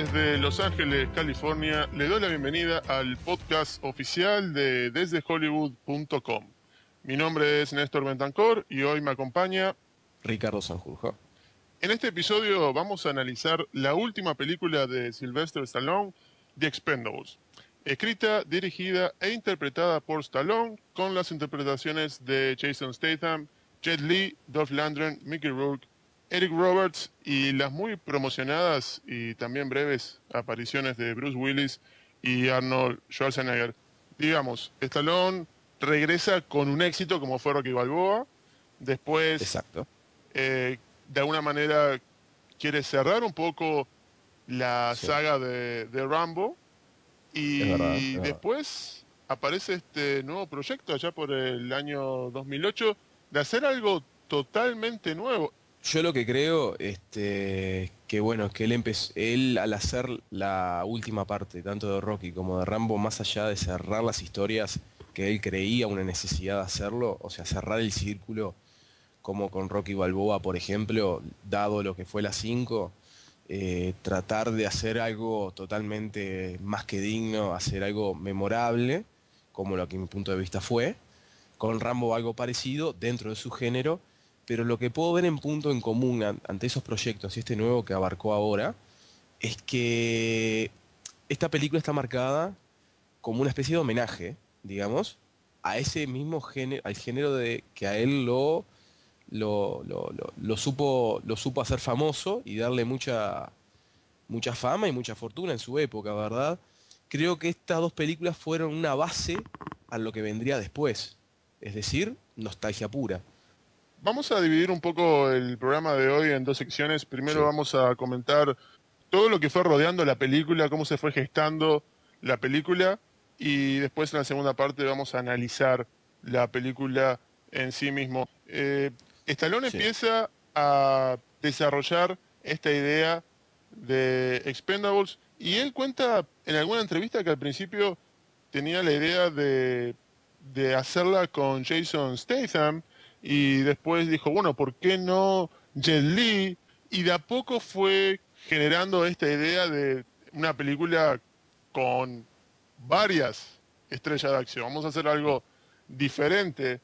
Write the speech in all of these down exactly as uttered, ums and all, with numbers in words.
desde Los Ángeles, California, le doy la bienvenida al podcast oficial de desde hollywood punto com. Mi nombre es Néstor Bentancor y hoy me acompaña Ricardo Sanjurjo. En este episodio vamos a analizar la última película de Sylvester Stallone, The Expendables, escrita, dirigida e interpretada por Stallone, con las interpretaciones de Jason Statham, Jet Li, Dolph Lundgren, Mickey Rourke, Eric Roberts y las muy promocionadas y también breves apariciones de Bruce Willis y Arnold Schwarzenegger. Digamos, Stallone regresa con un éxito como fue Rocky Balboa, después Exacto. Eh, de alguna manera quiere cerrar un poco la Sí. saga de, de Rambo y Es verdad, es verdad. después aparece este nuevo proyecto allá por el año dos mil ocho de hacer algo totalmente nuevo. Yo lo que creo, este, que bueno, que él empezó, él al hacer la última parte, tanto de Rocky como de Rambo, más allá de cerrar las historias que él creía una necesidad de hacerlo, o sea, cerrar el círculo, como con Rocky Balboa, por ejemplo, dado lo que fue la cinco, eh, tratar de hacer algo totalmente más que digno, hacer algo memorable, como lo que mi punto de vista fue, con Rambo algo parecido dentro de su género, pero lo que puedo ver en punto en común an- ante esos proyectos y este nuevo que abarcó ahora, es que esta película está marcada como una especie de homenaje, digamos, a ese mismo género, al género de que a él lo, lo, lo, lo- lo supo, lo supo hacer famoso y darle mucha, mucha fama y mucha fortuna en su época, ¿verdad? Creo que estas dos películas fueron una base a lo que vendría después, es decir, nostalgia pura. Vamos a dividir un poco el programa de hoy en dos secciones. Primero Sí. vamos a comentar todo lo que fue rodeando la película, cómo se fue gestando la película, y después en la segunda parte vamos a analizar la película en sí mismo. Eh, Stallone Sí. empieza a desarrollar esta idea de Expendables y él cuenta en alguna entrevista que al principio tenía la idea de, de hacerla con Jason Statham y después dijo, bueno, ¿por qué no Jet Li? Y de a poco fue generando esta idea de una película con varias estrellas de acción. Vamos a hacer algo diferente.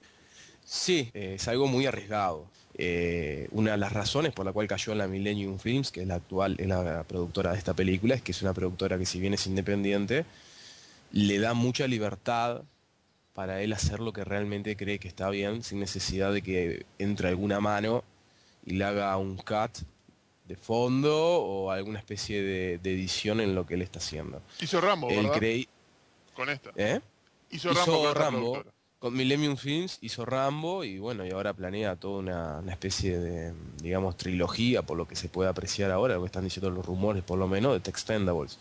Sí, eh, es algo muy arriesgado. Eh, una de las razones por la cual cayó en la Millennium Films, que es la actual, es la productora de esta película, es que es una productora que, si bien es independiente, le da mucha libertad para él hacer lo que realmente cree que está bien, sin necesidad de que entre alguna mano y le haga un cut de fondo o alguna especie de, de edición en lo que él está haciendo. Hizo Rambo, Él ¿verdad? cree, Con esta. ¿eh? Hizo Rambo con Hizo esta Rambo, productora. con Millennium Films hizo Rambo y bueno, y ahora planea toda una, una especie de, digamos, trilogía, por lo que se puede apreciar ahora, lo que están diciendo los rumores por lo menos, de The Expendables.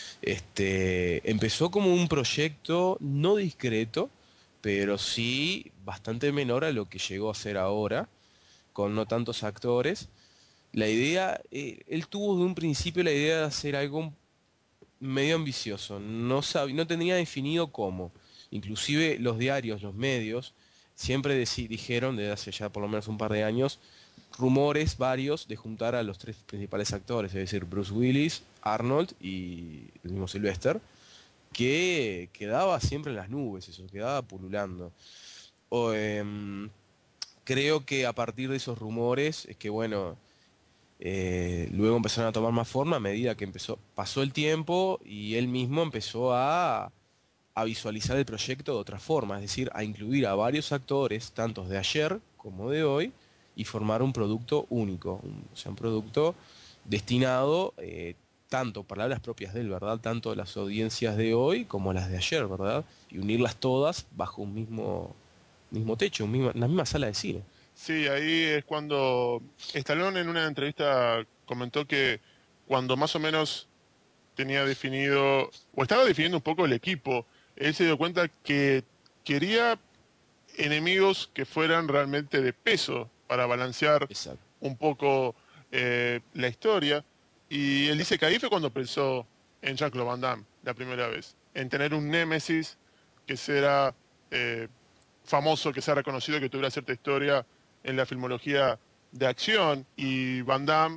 Este, empezó como un proyecto no discreto, pero sí bastante menor a lo que llegó a ser ahora, con no tantos actores. La idea, eh, él tuvo de un principio la idea de hacer algo medio ambicioso, no sab- no tenía definido cómo. Inclusive los diarios, los medios, siempre deci- dijeron, desde hace ya por lo menos un par de años, rumores varios de juntar a los tres principales actores, es decir, Bruce Willis, Arnold y el mismo Sylvester, que quedaba siempre en las nubes, eso, quedaba pululando. O, em, creo que a partir de esos rumores es que, bueno, eh, luego empezaron a tomar más forma a medida que empezó, pasó el tiempo y él mismo empezó a, a visualizar el proyecto de otra forma, es decir, a incluir a varios actores, tantos de ayer como de hoy, y formar un producto único, un, o sea, un producto destinado, eh, tanto, palabras propias de él, ¿verdad? Tanto a las audiencias de hoy como a las de ayer, ¿verdad? Y unirlas todas bajo un mismo, mismo techo, un mismo- una misma sala de cine. Sí, ahí es cuando Stallone en una entrevista comentó que cuando más o menos tenía definido, o estaba definiendo un poco el equipo, él se dio cuenta que quería enemigos que fueran realmente de peso para balancear Exacto. un poco eh, la historia. Y él dice que ahí fue cuando pensó en Jean-Claude Van Damme la primera vez, en tener un némesis que será eh, famoso, que sea reconocido, que tuviera cierta historia en la filmología de acción. Y Van Damme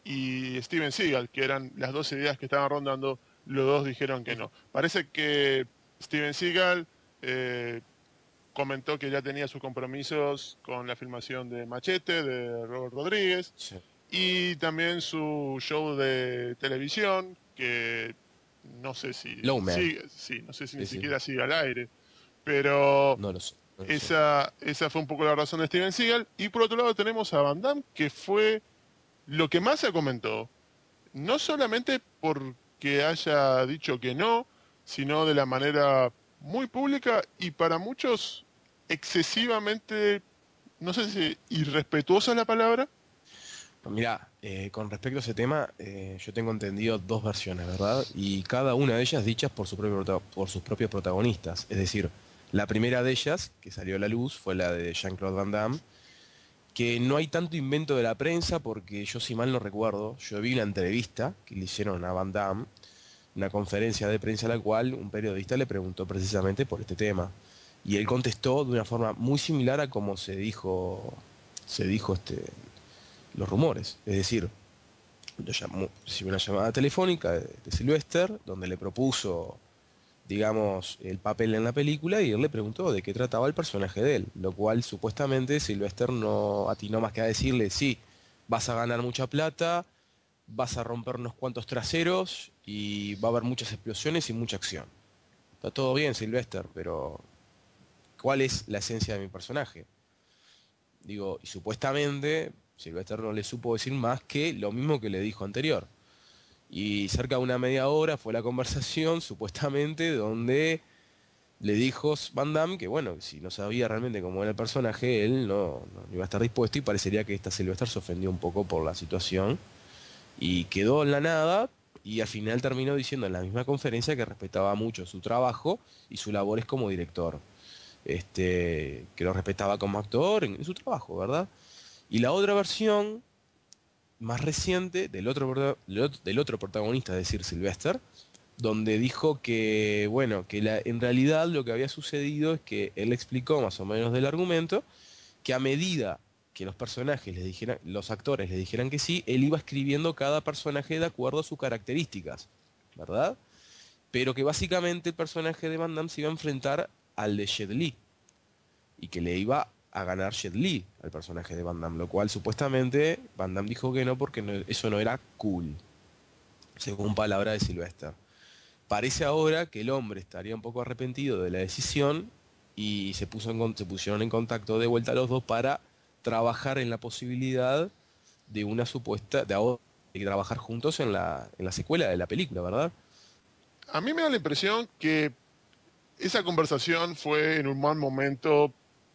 y Steven Seagal, que eran las dos ideas que estaban rondando, los dos dijeron que no. Parece que Steven Seagal eh, comentó que ya tenía sus compromisos con la filmación de Machete, de Robert Rodríguez, Sí. y también su show de televisión, que no sé si Lowman. sigue, sí, no sé si ni Sí, sí. siquiera sigue al aire, pero No lo sé. No lo sé. esa, esa fue un poco la razón de Steven Seagal. Y por otro lado tenemos a Van Damme, que fue lo que más se comentó, no solamente porque haya dicho que no, sino de la manera muy pública y para muchos excesivamente, no sé si irrespetuosa es la palabra. Mira, eh, con respecto a ese tema, eh, yo tengo entendido dos versiones, ¿verdad? Y cada una de ellas dichas por, su propio prota- por sus propios protagonistas. Es decir, la primera de ellas, que salió a la luz, fue la de Jean-Claude Van Damme, que no hay tanto invento de la prensa porque yo, si mal no recuerdo, yo vi una entrevista que le hicieron a Van Damme, una conferencia de prensa a la cual un periodista le preguntó precisamente por este tema. Y él contestó de una forma muy similar a como se dijo, se dijo este, los rumores. Es decir, lo llamó, recibió una llamada telefónica de, de Sylvester, donde le propuso, digamos, el papel en la película y él le preguntó de qué trataba el personaje de él, lo cual supuestamente Sylvester no atinó más que a decirle, sí, vas a ganar mucha plata, vas a romper unos cuantos traseros y va a haber muchas explosiones y mucha acción. Está todo bien, Sylvester, pero ¿cuál es la esencia de mi personaje? Digo, y supuestamente Sylvester no le supo decir más que lo mismo que le dijo anterior. Y cerca de una media hora fue la conversación, supuestamente, donde le dijo Van Damme que, bueno, si no sabía realmente cómo era el personaje, él no, no iba a estar dispuesto y parecería que esta Sylvester se ofendió un poco por la situación y quedó en la nada y al final terminó diciendo en la misma conferencia que respetaba mucho su trabajo y su labores como director. Este, que lo respetaba como actor en, en su trabajo, ¿verdad? Y la otra versión más reciente del otro, prota- del otro, del otro protagonista, es decir, Sylvester, donde dijo que, bueno, que la- en realidad lo que había sucedido es que él explicó más o menos del argumento, que a medida que los personajes les dijeran, los actores les dijeran que sí, él iba escribiendo cada personaje de acuerdo a sus características, ¿verdad? Pero que básicamente el personaje de Van Damme se iba a enfrentar al de Jet Li, y que le iba a ganar Jet Li al personaje de Van Damme, lo cual supuestamente Van Damme dijo que no porque no- eso no era cool, según palabra de Sylvester. Parece ahora que el hombre estaría un poco arrepentido de la decisión y se, puso en con- se pusieron en contacto de vuelta los dos para trabajar en la posibilidad de una supuesta, de, ahora- de trabajar juntos en la, en la secuela de la película, ¿verdad? A mí me da la impresión que esa conversación fue en un mal momento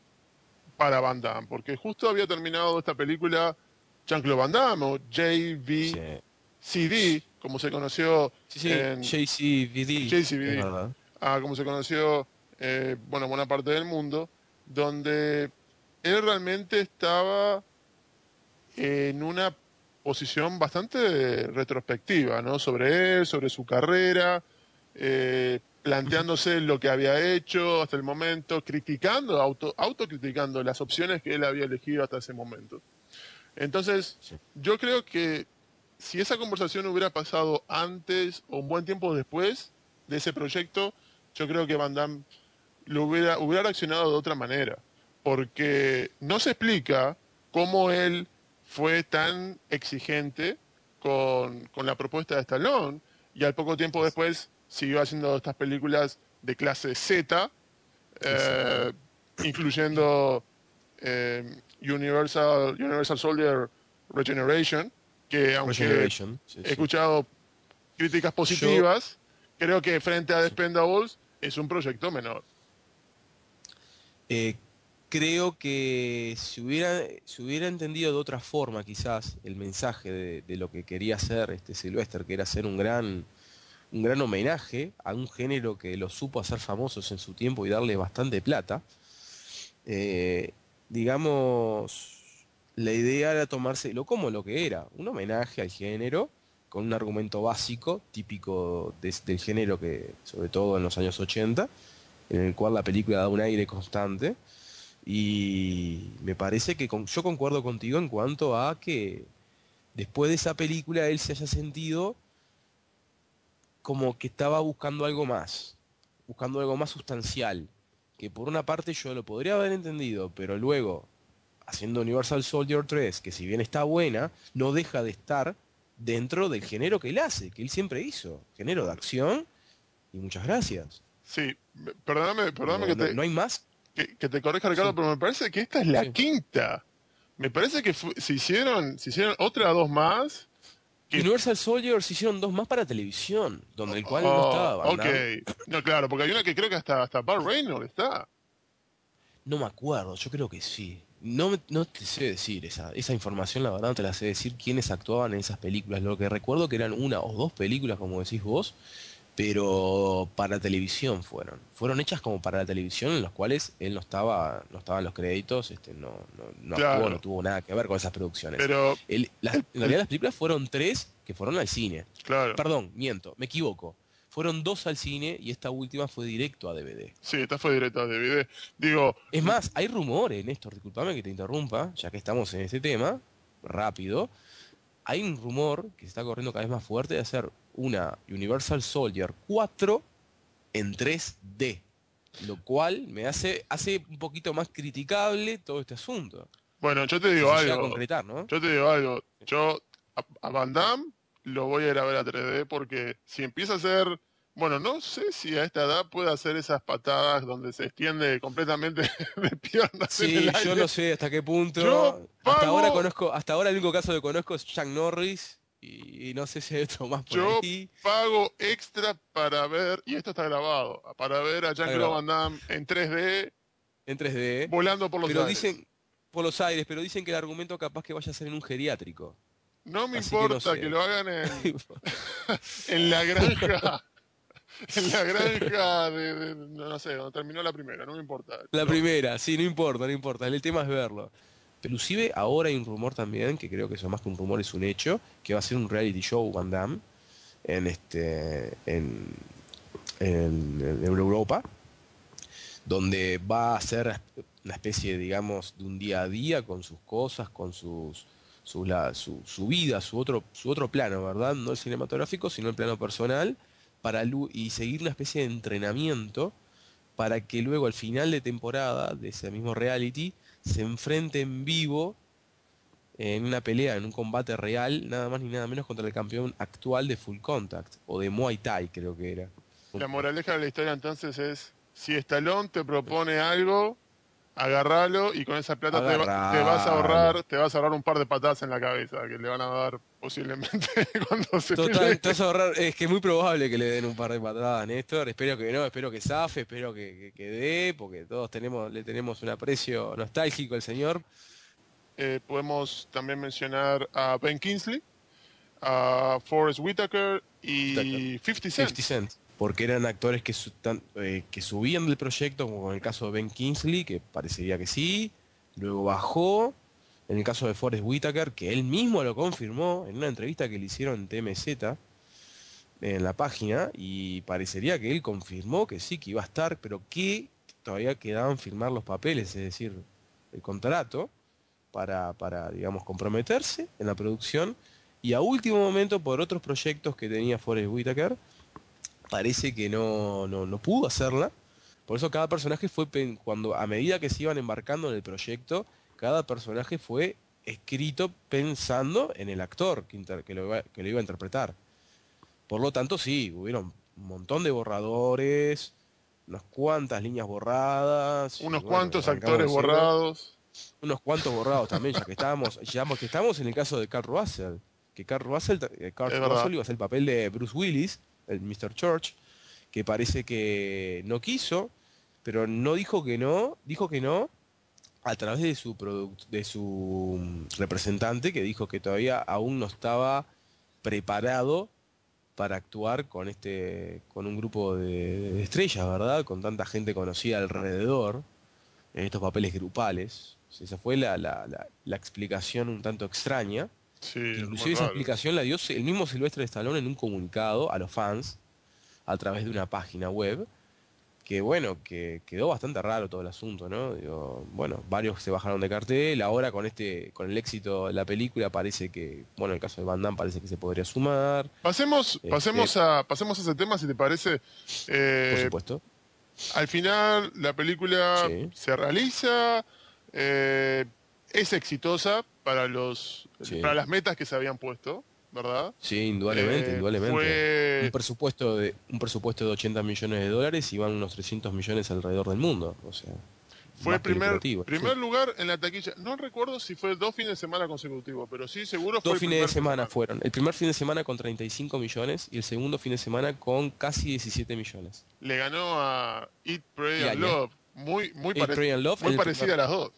para Van Damme, porque justo había terminado esta película Jean-Claude Van Damme o Sí, J V C D, como se conoció sí, sí, en J C V D, es J C V D, verdad. ah, como se conoció, eh, bueno, buena parte del mundo, donde él realmente estaba en una posición bastante retrospectiva, ¿no? Sobre él, sobre su carrera, eh, Ujú. planteándose lo que había hecho hasta el momento, criticando, auto, autocriticando las opciones que él había elegido hasta ese momento. Entonces, Sí. yo creo que si esa conversación hubiera pasado antes o un buen tiempo después de ese proyecto, yo creo que Van Damme lo hubiera, hubiera reaccionado de otra manera, porque no se explica cómo él fue tan exigente con, con la propuesta de Stallone y al poco tiempo Es- después siguió haciendo estas películas de clase Z, eh, Exactamente. incluyendo eh, Universal, Universal Soldier Regeneration, que aunque Regeneration, sí, he sí. escuchado críticas Yo, positivas, creo que frente a sí. Despendables es un proyecto menor. Eh, creo que si hubiera, si hubiera entendido de otra forma quizás el mensaje de, de lo que quería hacer este Sylvester, que era hacer un gran, un gran homenaje a un género que lo supo hacer famosos en su tiempo y darle bastante plata, eh, digamos, la idea era tomárselo como lo que era, un homenaje al género, con un argumento básico, típico de- del género que, sobre todo en los años ochenta, en el cual la película da un aire constante. Y me parece que con- yo concuerdo contigo en cuanto a que después de esa película él se haya sentido como que estaba buscando algo más, buscando algo más sustancial, que por una parte yo lo podría haber entendido, pero luego, haciendo Universal Soldier tres, que si bien está buena, no deja de estar dentro del género que él hace, que él siempre hizo, género de acción, y muchas gracias. Sí, me- perdóname, perdóname No, que no, te, no hay más. que, que te corrija, Ricardo, Sí, pero me parece que esta es la sí. quinta. Me parece que fu- se hicieron, se hicieron otra dos más. Que, Universal Soldier se hicieron dos más para televisión, donde el cual no oh, estaba Van ok. Damme. No, claro, porque hay una que creo que hasta, hasta Burt Reynolds está. No me acuerdo, yo creo que sí. No, me- no te sé decir esa, esa información, la verdad no te la sé decir quiénes actuaban en esas películas. Lo que recuerdo que eran una o dos películas, como decís vos, pero para televisión fueron. Fueron hechas como para la televisión, en las cuales él no estaba, no estaba en los créditos, este, no, no, no actuó, no Claro, tuvo nada que ver con esas producciones. pero Él- las- el, en el- realidad las películas fueron tres que fueron al cine. claro, Perdón, miento, me equivoco. Fueron dos al cine y esta última fue directo a D V D. sí, esta fue directa de video. Digo, Es más, hay rumores, Néstor, disculpame que te interrumpa, ya que estamos en ese tema, rápido. Hay un rumor que se está corriendo cada vez más fuerte de hacer una Universal Soldier cuatro en tres D, lo cual me hace, hace un poquito más criticable todo este asunto. bueno, yo te Si digo se llega a algo. concretar, ¿no? Yo te digo algo. Yo a, a Van Damme lo voy a ir a ver a tres D porque si empieza a hacer, bueno, no sé si a esta edad puede hacer esas patadas donde se extiende completamente de piernas en el Sí, yo aire. no sé hasta qué Yo punto. Hasta ahora pago, conozco, hasta ahora el único caso que conozco es Chuck Norris y, y no sé si hay otro más por yo ahí. pago extra para ver, y esto está grabado, para ver a Está Jean-Claude grabado Van Damme en tres D en tres D, volando por los pero aires. dicen por los aires, pero dicen que el argumento capaz que vaya a ser en un geriátrico. No me Así que no importa que sé. lo hagan en, en la granja, en la granja de, de- no sé, donde terminó la primera, no me importa. La Lo- primera, sí, no importa, no importa. El tema es verlo. Inclusive ahora hay un rumor también, que creo que eso más que un rumor es un hecho, que va a ser un reality show Van Damme en este en, en, en Europa, donde va a ser una especie, digamos, de un día a día con sus cosas, con sus, su, la- su, su vida, su otro, su otro plano, ¿verdad? No el cinematográfico, sino el plano personal, para lu- y seguir una especie de entrenamiento para que luego al final de temporada de ese mismo reality se enfrente en vivo en una pelea, en un combate real, nada más ni nada menos contra el campeón actual de Full Contact, o de Muay Thai creo que era. la moraleja de la historia entonces es, si Stallone te propone algo, agárralo y con esa plata te, va- te vas a Agarralo. ahorrar, te vas a ahorrar un par de patadas en la cabeza que le van a dar posiblemente cuando se pelee. Total, te vas a ahorrar, es que es muy probable que le den un par de patadas, Néstor. Espero que no, espero que zafe, espero que, que, que dé, porque todos tenemos, le tenemos un aprecio nostálgico al señor. Eh, podemos también mencionar a Ben Kingsley, a Forrest Whitaker Tucker, y fifty Cent. fifty Cent, porque eran actores que, su- tan- eh, que subían del proyecto, como en el caso de Ben Kingsley, que parecería que sí, luego bajó, en el caso de Forrest Whitaker, que él mismo lo confirmó en una entrevista que le hicieron en T M Z, en la página, y parecería que él confirmó que sí, que iba a estar, pero que todavía quedaban firmar los papeles, es decir, el contrato, para, para digamos, comprometerse en la producción, y a último momento, por otros proyectos que tenía Forrest Whitaker, parece que no, no, no pudo hacerla. Por eso cada personaje fue, pen- cuando a medida que se iban embarcando en el proyecto, cada personaje fue escrito pensando en el actor que, inter- que lo, iba- que lo iba a interpretar. Por lo tanto, sí, hubieron un montón de borradores, unas cuantas líneas borradas, y Unos bueno, cuantos arrancamos actores de cero. borrados. Unos cuantos borrados también, ya que estábamos, ya que estamos en el caso de Carl Russell, que Carl Russell, eh, Carl Es verdad. Russell iba a hacer el papel de Bruce Willis, el míster Church, que parece que no quiso, pero no dijo que no, dijo que no a través de su product- de su mm, representante, que dijo que todavía aún no estaba preparado para actuar con este, con un grupo de, de estrellas, ¿verdad? Con tanta gente conocida alrededor, en estos papeles grupales. Esa fue la, la, la, la explicación un tanto extraña, Sí, que es muy inclusive esa raro eso. explicación la dio el mismo Silvestre Stallone en un comunicado a los fans a través de una página web, que bueno, que quedó bastante raro todo el asunto, ¿no? Digo, bueno, varios se bajaron de cartel, ahora con este, con el éxito de la película parece que, bueno, el caso de Van Damme parece que se podría sumar, Pasemos, este, pasemos a, pasemos a ese tema, si te parece. por Eh, supuesto, Al final, la película sí, se realiza, eh, es exitosa para los, para sí, las metas que se habían puesto, ¿verdad? sí, indudablemente, Eh, indudablemente. Un fue, presupuesto de, un presupuesto de ochenta millones de dólares y van unos trescientos millones alrededor del mundo, o sea, fue más que primer, lucrativo, sí. primer lugar en la taquilla. No recuerdo si fue dos fines de semana consecutivos, pero sí, seguro fue Dos el fines de primer fin de semana semana. fueron. El primer fin de semana con treinta y cinco millones y el segundo fin de semana con casi diecisiete millones. Le ganó a Eat, Pray Y and Anya, Love, muy, muy, Hate, pare- Pray and Love muy en el primer. parecida a las dos.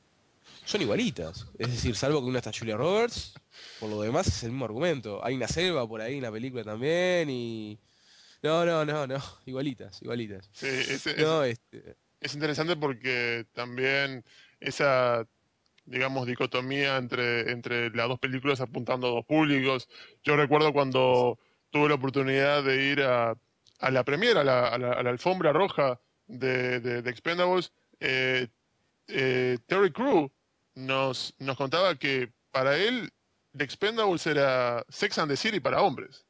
Son igualitas. Es decir, salvo que una está Julia Roberts, por lo demás es el mismo argumento. Hay una selva por ahí en la película también y... No, no, no, no. Igualitas, igualitas. Sí, es, es, No, este... es interesante porque también esa, digamos, dicotomía entre, entre las dos películas apuntando a dos públicos. Yo recuerdo cuando tuve la oportunidad de ir a, a la premiere, a la, a la, a la alfombra roja de, de, de Expendables, eh, eh, Terry Crew nos, nos contaba que para él The Expendables era Sex and the City para hombres.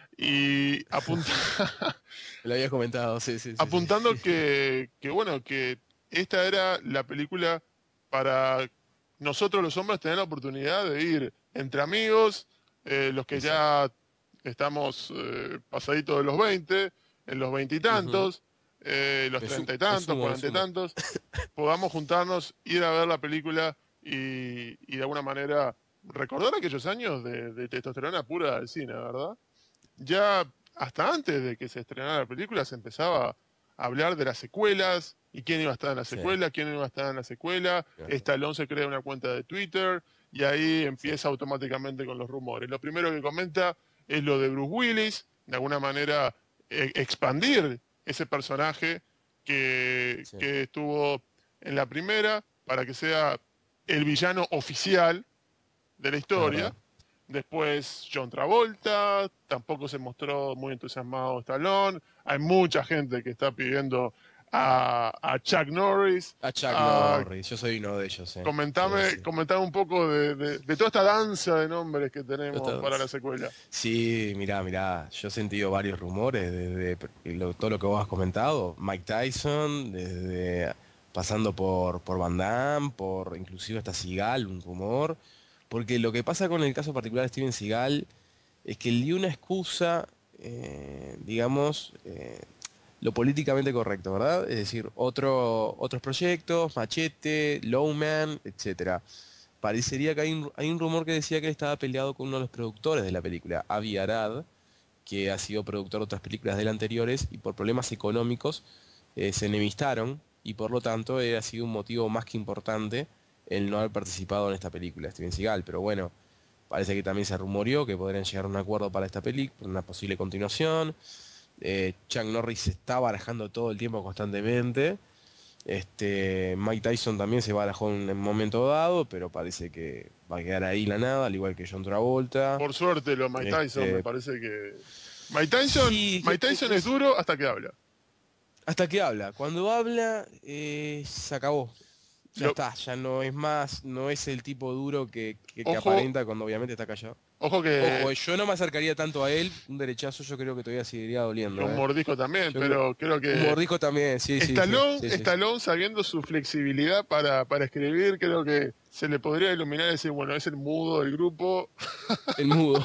Y apunta, Me lo habías comentado, sí, sí, sí, sí. apuntando que, que, bueno, que esta era la película para nosotros los hombres tener la oportunidad de ir entre amigos, eh, los que Exacto. ya estamos eh, pasaditos de los veinte, en los Ujú. veintitantos, eh, los Me, su- treinta y me tantos, sumo, me cuarenta y sumo. tantos, podamos juntarnos, ir a ver la película y, y de alguna manera recordar aquellos años de, de testosterona pura del cine, ¿verdad? Ya hasta antes de que se estrenara la película se empezaba a hablar de las secuelas y quién iba a estar en la Sí, secuela, quién no iba a estar en la secuela. claro, Stallone se crea una cuenta de Twitter y ahí sí, empieza automáticamente con los rumores. Lo primero que comenta es lo de Bruce Willis, de alguna manera eh, expandir ese personaje que, sí, que estuvo en la primera para que sea el villano oficial de la es historia. verdad. Después John Travolta, tampoco se mostró muy entusiasmado Stallone. Hay mucha gente que está pidiendo a, a Chuck Norris. A Chuck A, Norris, yo soy uno de ellos, sí. Sí, comentame, sí. comentame un poco de, de, de toda esta danza de nombres que tenemos para la Todos. secuela. Sí, mirá, mirá, yo he sentido varios rumores desde lo- todo lo que vos has comentado, Mike Tyson, desde pasando por, por Van Damme, por inclusive hasta Seagal, un rumor, porque lo que pasa con el caso particular de Steven Seagal es que él dio una excusa, eh, digamos, eh, lo políticamente correcto, ¿verdad? Es decir, otro, otros proyectos, Machete, Lowman, etcétera. Parecería que hay un, hay un rumor que decía que él estaba peleado con uno de los productores de la película, Avi Arad, que ha sido productor de otras películas de él anteriores y por problemas económicos eh, se enemistaron y por lo tanto eh, ha sido un motivo más que importante el no haber participado en esta película, Steven Seagal. Pero bueno, parece que también se rumoreó que podrían llegar a un acuerdo para esta película, una posible continuación. Eh, Chuck Norris se está barajando todo el tiempo constantemente. Este, Mike Tyson también se barajó en un momento dado, pero parece que va a quedar ahí la nada, al igual que John Travolta. Por suerte, lo de Mike Tyson me Este, parece que. Mike Tyson, sí, Mike que- Tyson es es, duro hasta que habla. hasta que habla. Cuando habla, eh, se acabó. Ya Lo, está, ya no es más, no es el tipo duro que, que, que ojo, aparenta cuando obviamente está callado. ojo que Ojo, eh, yo no me acercaría tanto a él, un derechazo yo creo que todavía seguiría doliendo, un ¿eh? mordisco también, Yo creo, pero creo un que mordisco también, sí, sí, sí, Stallone, sí, sí, sí. Stallone sabiendo su flexibilidad para, para escribir, creo que se le podría iluminar y decir, bueno, es el mudo del grupo, El mudo.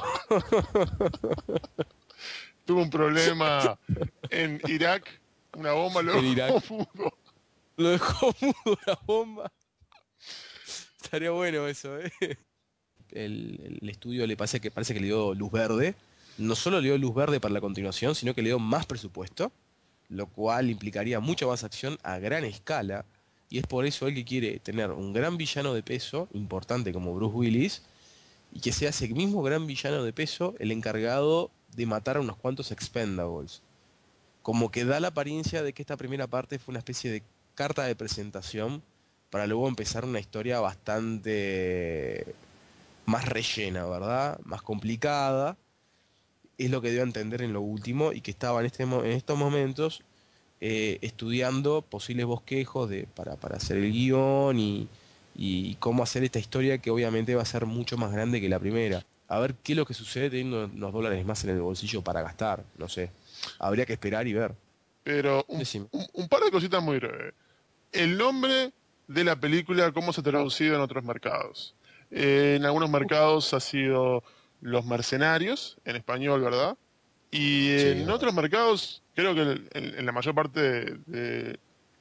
tuvo un problema en Irak, una bomba luego En Irak. mudo. Lo dejó mudo la bomba. Estaría bueno eso, ¿eh? El, el estudio le parece que, parece que le dio luz verde. No solo le dio luz verde para la continuación, sino que le dio más presupuesto, lo cual implicaría mucha más acción a gran escala. Y es por eso él que quiere tener un gran villano de peso, importante como Bruce Willis, y que sea ese mismo gran villano de peso el encargado de matar a unos cuantos Expendables. Como que da la apariencia de que esta primera parte fue una especie de carta de presentación para luego empezar una historia bastante más rellena, ¿verdad? Más complicada. Es lo que dio a entender en lo último y que estaba en, este, mo- en estos momentos eh, estudiando posibles bosquejos de, para, para hacer el guión y, y cómo hacer esta historia que obviamente va a ser mucho más grande que la primera. A ver qué es lo que sucede teniendo unos dólares más en el bolsillo para gastar, no sé. Habría que esperar y ver. Pero un, Decime. un- un par de cositas muy breves. El nombre de la película, ¿cómo se ha traducido en otros mercados? Eh, en algunos mercados ha sido Los Mercenarios, en español, ¿verdad? Y Sí, es en verdad. otros mercados, creo que en, en la mayor parte de, de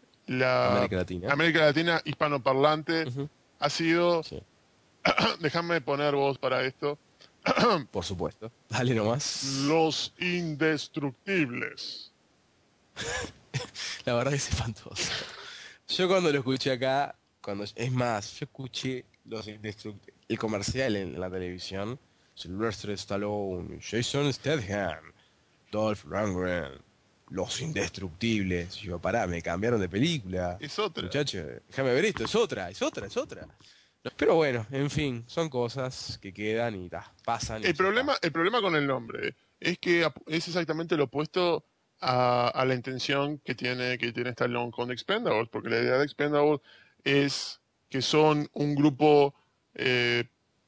la América Latina. América Latina hispanoparlante Ujú. ha sido, Sí, déjame poner voz para esto, por supuesto. Dale nomás. Los Indestructibles. La verdad que es espantoso. Yo cuando lo escuché acá, cuando es más, yo escuché los Indestruct- el comercial en la televisión, Sylvester Stallone, Jason Statham, Dolph Lundgren, Los Indestructibles. Y yo, pará, me cambiaron de película. Es otra. Muchacho, déjame ver esto, es otra, es otra, es otra. Pero bueno, en fin, son cosas que quedan y ta, pasan y El ya está. problema, el problema con el nombre es que ap- es exactamente lo opuesto a, a la intención que tiene, que tiene Stallone con The Expendables, porque la idea de Expendables es que son un grupo eh,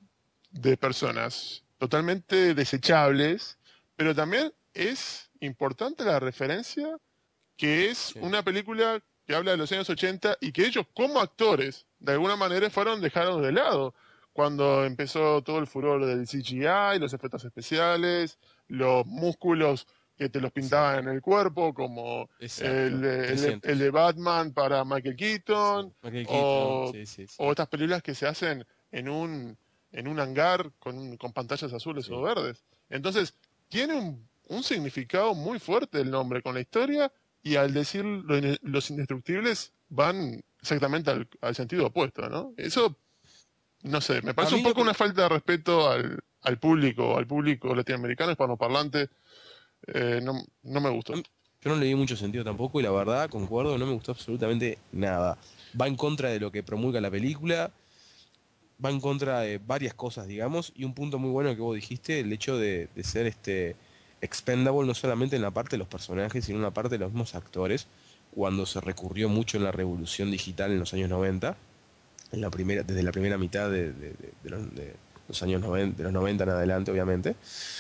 de personas totalmente desechables, pero también es importante la referencia que es Sí, una película que habla de los años ochenta y que ellos como actores de alguna manera fueron dejados de lado cuando empezó todo el furor del C G I, los efectos especiales, los músculos que te los pintaban en exacto, el cuerpo, como el, exacto. de- el de el de trescientos. Batman para Michael Sí, Keaton, Michael Keaton, o, sí, sí, o sí. estas películas que se hacen en un, en un hangar con, con pantallas azules o Sí. verdes. Entonces, tiene un, un significado muy fuerte el nombre con la historia y al decir lo ine- los indestructibles van exactamente al, al sentido opuesto, ¿no? Eso, no sé, me A parece un mí lo poco que, una falta de respeto al, al público, al público latinoamericano, hispanoparlante, eh, no, no me a gustó. mí- yo no le di mucho sentido tampoco y la verdad, concuerdo, no me gustó absolutamente nada. Va en contra de lo que promulga la película, va en contra de varias cosas, digamos, y un punto muy bueno que vos dijiste, el hecho de, de ser este expendable no solamente en la parte de los personajes, sino en la parte de los mismos actores, cuando se recurrió mucho en la revolución digital en los años noventa, en la primera, desde la primera mitad de, de- de- de los, de los años noventa, de los noventa en adelante, obviamente.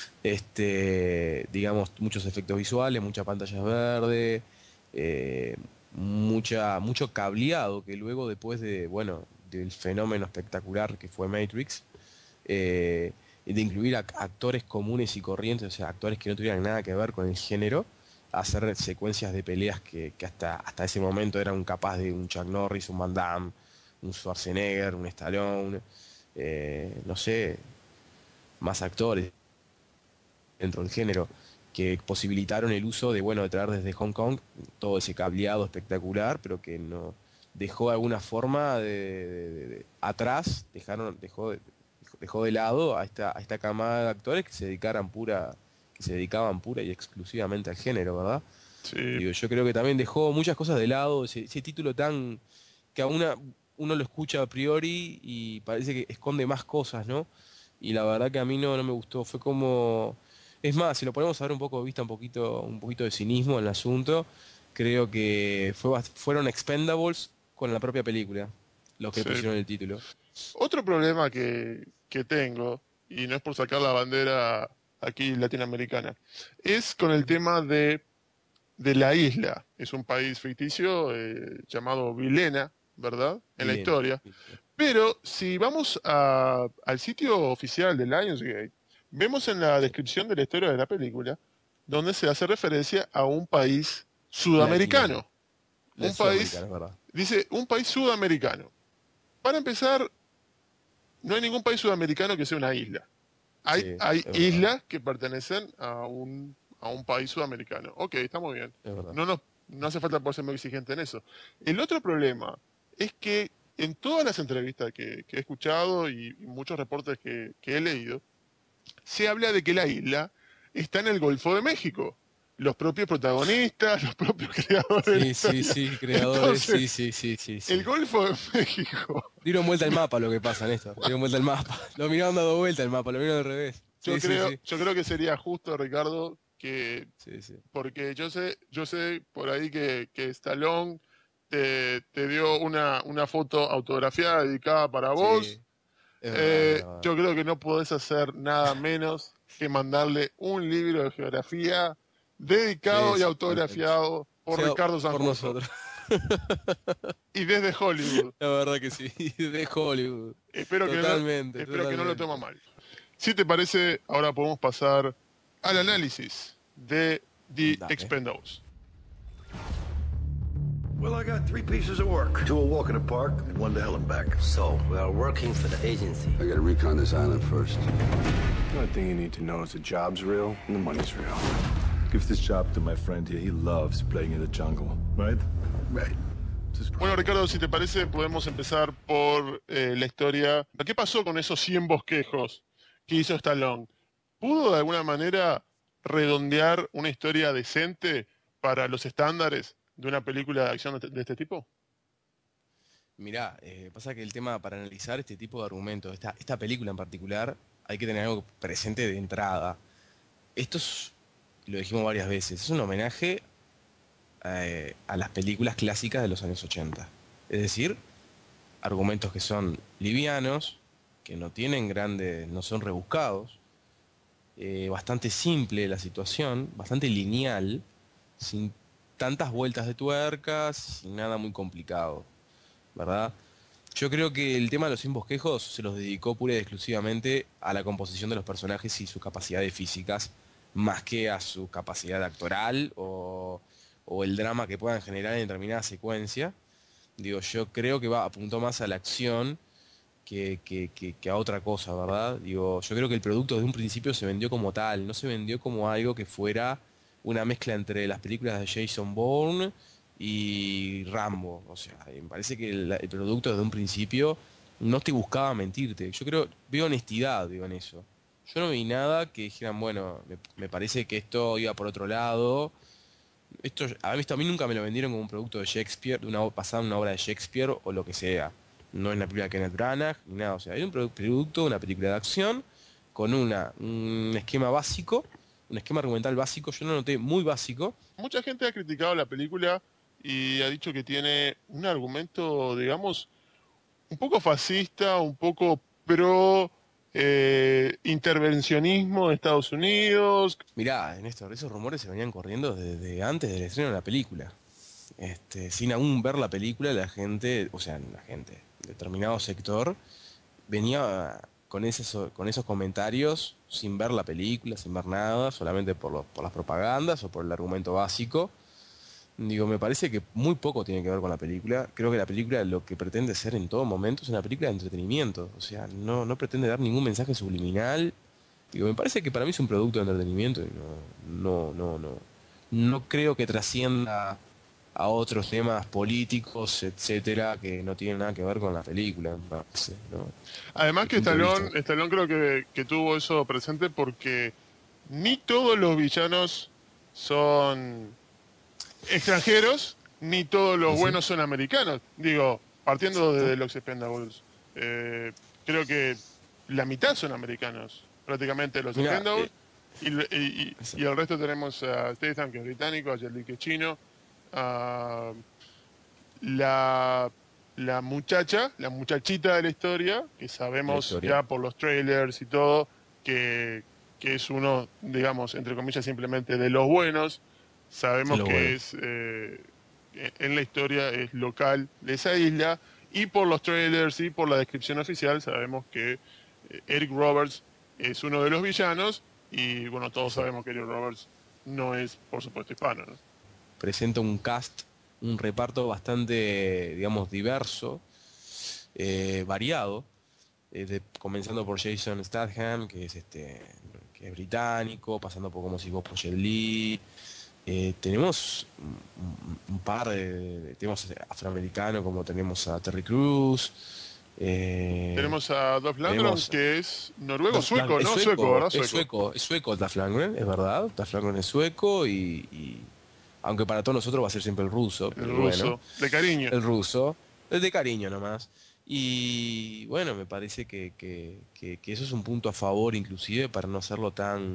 Este, digamos, muchos efectos visuales, muchas pantallas verdes, eh, mucha, mucho cableado que luego después de, bueno, del fenómeno espectacular que fue Matrix, eh, y de incluir a actores comunes y corrientes, o sea, actores que no tuvieran nada que ver con el género, hacer secuencias de peleas que, que hasta, hasta ese momento eran capaz de un Chuck Norris, un Van Damme, un Schwarzenegger, un Stallone, eh, no sé, más actores dentro del género, que posibilitaron el uso de, bueno, de traer desde Hong Kong todo ese cableado espectacular, pero que no dejó de alguna forma de, de- de- de- atrás, dejaron, dejó, de- dejó de lado a esta, a esta camada de actores que se dedicaran pura, que se dedicaban pura y exclusivamente al género, ¿verdad? Sí. Digo, yo creo que también dejó muchas cosas de lado, ese, ese título tan que a una, uno lo escucha a priori y parece que esconde más cosas, ¿no? Y la verdad que a mí no, no me gustó, fue como... Es más, si lo ponemos a ver un poco de vista, un poquito, un poquito de cinismo en el asunto, creo que fue, bast- fueron expendables con la propia película, los que le Sí. pusieron el título. Otro problema que, que tengo, y no es por sacar la bandera aquí latinoamericana, es con el tema de, de la isla. Es un país ficticio eh, llamado Vilena, ¿verdad? En la Vilena. historia. Pero si vamos a- al sitio oficial de Lionsgate, vemos en la Sí. descripción de la historia de la película, donde se hace referencia a un país Latino. sudamericano. La Un sudamericana, país, es verdad. dice, un país sudamericano. Para empezar, no hay ningún país sudamericano que sea una isla. Sí, Hay, es hay verdad. islas que pertenecen a un, a un país sudamericano. Ok, está muy bien. Es verdad. No, nos- no hace falta por ser muy exigente en eso. El otro problema es que en todas las entrevistas que, que he escuchado y, y muchos reportes que, que he leído, se habla de que la isla está en el Golfo de México. Los propios protagonistas, los propios creadores de la Sí, sí, historia. sí, creadores, sí, Entonces, sí, sí, sí, el sí. Golfo de México. Dieron vuelta al mapa lo que pasa, Néstor. Dieron vuelta al mapa. Lo miraron dado vuelta el mapa, lo miraron al revés. Yo Sí, sí, creo, sí. yo creo que sería justo, Ricardo, que Sí, sí. porque yo sé, yo sé por ahí que, que Stallone te, te dio una, una foto autografiada dedicada para Sí, vos. es verdad, es Eh, verdad. yo creo que no podés hacer nada menos que mandarle un libro de geografía Sí, dedicado y sí, lo haremos. autografiado por Sea Ricardo por Sanjusto. nosotros. Y desde Hollywood. La verdad que sí, de Hollywood. Espero que no, Totalmente, espero que no lo toma totalmente. mal. Si te parece, ahora podemos pasar al análisis de The Dale. Expendables. Well, I got three pieces of work. Two a walk in the park and one to hell and back. So, we are working for the agency. I gotta recon this island first. The only thing you need to know is the job's real and the money's real. Give this job to my friend here. He loves playing in the jungle. Right? Right. Bueno, Ricardo, si te parece, podemos empezar por eh, la historia. ¿Qué pasó con esos cien bosquejos que hizo Stallone? ¿Pudo de alguna manera redondear una historia decente para los estándares de una película de acción de, de este tipo? Mirá, eh, pasa que el tema para analizar este tipo de argumentos, esta, esta película en particular, hay que tener algo presente de entrada. Esto es, lo dijimos varias veces, es un homenaje eh, a las películas clásicas de los años ochenta. Es decir, argumentos que son livianos, que no tienen grandes, no son rebuscados, eh, bastante simple la situación, bastante lineal, sin tantas vueltas de tuercas, sin nada muy complicado, ¿verdad? Yo creo que el tema de los cien bosquejos se los dedicó pura y exclusivamente a la composición de los personajes y sus capacidades físicas, más que a su capacidad actoral o, o el drama que puedan generar en determinada secuencia. Digo, yo creo que va, apuntó más a la acción que, que, que, que a otra cosa, ¿verdad? Digo, yo creo que el producto desde un principio se vendió como tal, no se vendió como algo que fuera una mezcla entre las películas de Jason Bourne y Rambo. O sea, me parece que el, el producto desde un principio no te buscaba mentirte. Yo creo, veo honestidad, digo, en eso. Yo no vi nada que dijeran, bueno, me, me parece que esto iba por otro lado. Esto, a mí, esto a mí nunca me lo vendieron como un producto de Shakespeare, de una, basado en una obra de Shakespeare o lo que sea. No es una película de Kenneth Branagh, ni nada. O sea, es un produ- producto, una película de acción con una, un esquema básico, un esquema argumental básico. Yo lo noté muy básico. Mucha gente ha criticado la película y ha dicho que tiene un argumento, digamos, un poco fascista, un poco pro eh, intervencionismo de Estados Unidos. Mirá, en esto, esos rumores se venían corriendo desde antes del estreno de la película. Este, sin aún ver la película, la gente, o sea, la gente, determinado sector, venía con esos, con esos comentarios sin ver la película, sin ver nada, solamente por, los, por las propagandas o por el argumento básico. Digo, me parece que muy poco tiene que ver con la película. Creo que la película lo que pretende ser en todo momento es una película de entretenimiento. O sea, no, no pretende dar ningún mensaje subliminal. Digo, me parece que para mí es un producto de entretenimiento y no, no, no, no. No creo que trascienda a otros temas políticos, etcétera, que no tienen nada que ver con la película, me parece, ¿no? Además Mi que punto de vista. Stallone, Stallone creo que, que tuvo eso presente porque ni todos los villanos son extranjeros, ni todos los ¿Sí, sí? buenos son americanos. Digo, partiendo Exacto. de los Expendables, eh, creo que la mitad son americanos, prácticamente los Mira, Expendables, eh, y, y- y- y el resto tenemos a Statham, que es británico, a Jet Li, que es chino, a la, la muchacha, la muchachita de la historia, que la sabemos historia. ya por los trailers y todo, que, que es uno, digamos, entre comillas, simplemente de los buenos. Es Sabemos lo que bueno. es, eh, en la historia es local de esa isla, y por los trailers y por la descripción oficial sabemos que eh, Eric Roberts es uno de los villanos, y bueno, todos Sí. sabemos que Eric Roberts no es, por supuesto, hispano, ¿no? Presenta un cast, un reparto bastante, digamos, diverso, eh, variado, eh, de- comenzando por Jason Statham, que es este, que es británico, pasando por como si vos por Jet Li. Eh, tenemos un, un par de, de- tenemos afroamericanos como tenemos a Terry Crews. eh, Tenemos a Dolph Lundgren, tenemos que es noruego, Dolph Lund- sueco, es ¿no? Sueco, sueco, ¿verdad? es Sueco. sueco, es sueco Dolph Lundgren, es verdad. Dolph Lundgren es sueco y, y aunque para todos nosotros va a ser siempre el ruso, El pero bueno, ruso, de cariño. el ruso, el de cariño nomás. Y bueno, me parece que, que, que- que eso es un punto a favor inclusive para no hacerlo tan,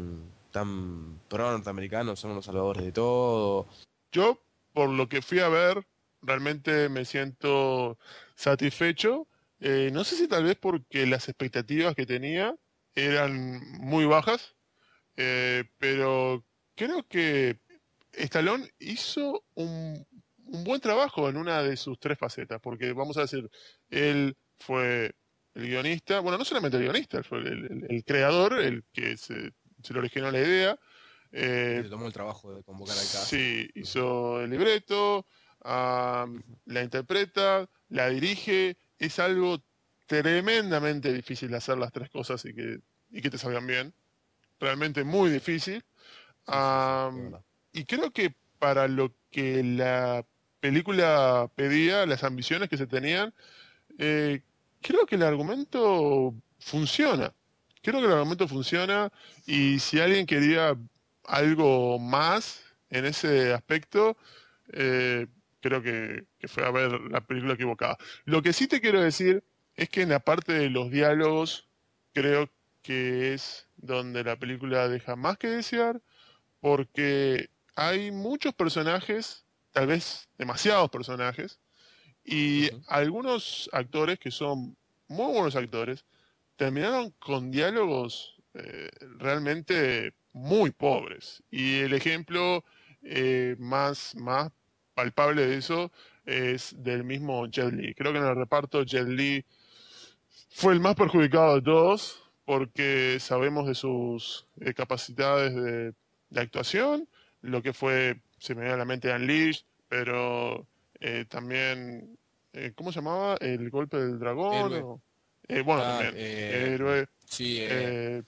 tan pro norteamericanos son los salvadores de todo. Yo, por lo que fui a ver, realmente me siento satisfecho. Eh, no sé si tal vez porque las expectativas que tenía eran muy bajas, eh, pero creo que Stallone hizo un, un buen trabajo en una de sus tres facetas, porque vamos a decir, él fue el guionista, bueno, no solamente el guionista, él fue el, el- el creador, el que se, se le originó la idea. Y eh, se tomó el trabajo de convocar al cast. Sí, hizo el libreto, am, la interpreta, la dirige. Es algo tremendamente difícil de hacer las tres cosas y que, y que te salgan bien. Realmente muy difícil. Sí, sí, sí, de Am, verdad. y creo que para lo que la película pedía, las ambiciones que se tenían, eh, creo que el argumento funciona. Creo que el argumento funciona y si alguien quería algo más en ese aspecto, eh, creo que, que fue a ver la película equivocada. Lo que sí te quiero decir es que en la parte de los diálogos, creo que es donde la película deja más que desear, porque hay muchos personajes, tal vez demasiados personajes, y Ujú. algunos actores que son muy buenos actores terminaron con diálogos eh, realmente muy pobres. Y el ejemplo eh, más, más palpable de eso es del mismo Jet Li. Creo que en el reparto Jet Li fue el más perjudicado de todos porque sabemos de sus eh, capacidades de, de actuación, lo que fue, se me viene a la mente Unleashed, pero eh, también, eh, ¿cómo se llamaba? El golpe del dragón. Héroe. O, eh, bueno, Ah, también, eh, héroe. sí, eh, eh,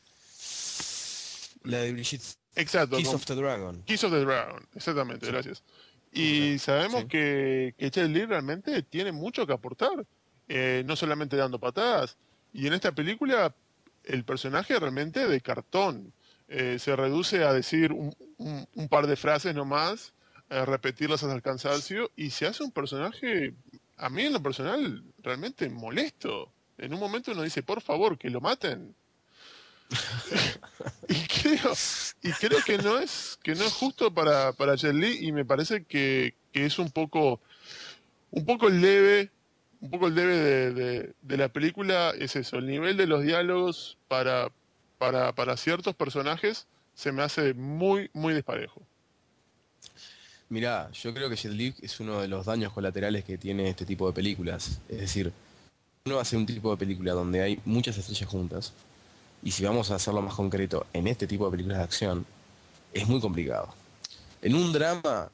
la de Brigitte, exacto, Kiss con of the Dragon. Kiss of the Dragon, exactamente, Sí, gracias. sí, Y sabemos sí. que, que Jet Li realmente tiene mucho que aportar, eh, no solamente dando patadas. Y en esta película, el personaje realmente de cartón. Eh, se reduce a decir un, un- un par de frases nomás, a repetirlas hasta el cansancio, y se hace un personaje, a mí en lo personal, realmente molesto. En un momento uno dice, por favor, que lo maten. Y creo, y creo que no es, que no es justo para, para Jet Li y me parece que, que es un poco, un poco el debe, un poco el debe de, de- de la película es eso, el nivel de los diálogos para, para, para ciertos personajes se me hace muy, muy disparejo. Mirá, yo creo que Jet Li es uno de los daños colaterales que tiene este tipo de películas. Es decir, uno hace un tipo de película donde hay muchas estrellas juntas, y si vamos a hacerlo más concreto en este tipo de películas de acción, es muy complicado. En un drama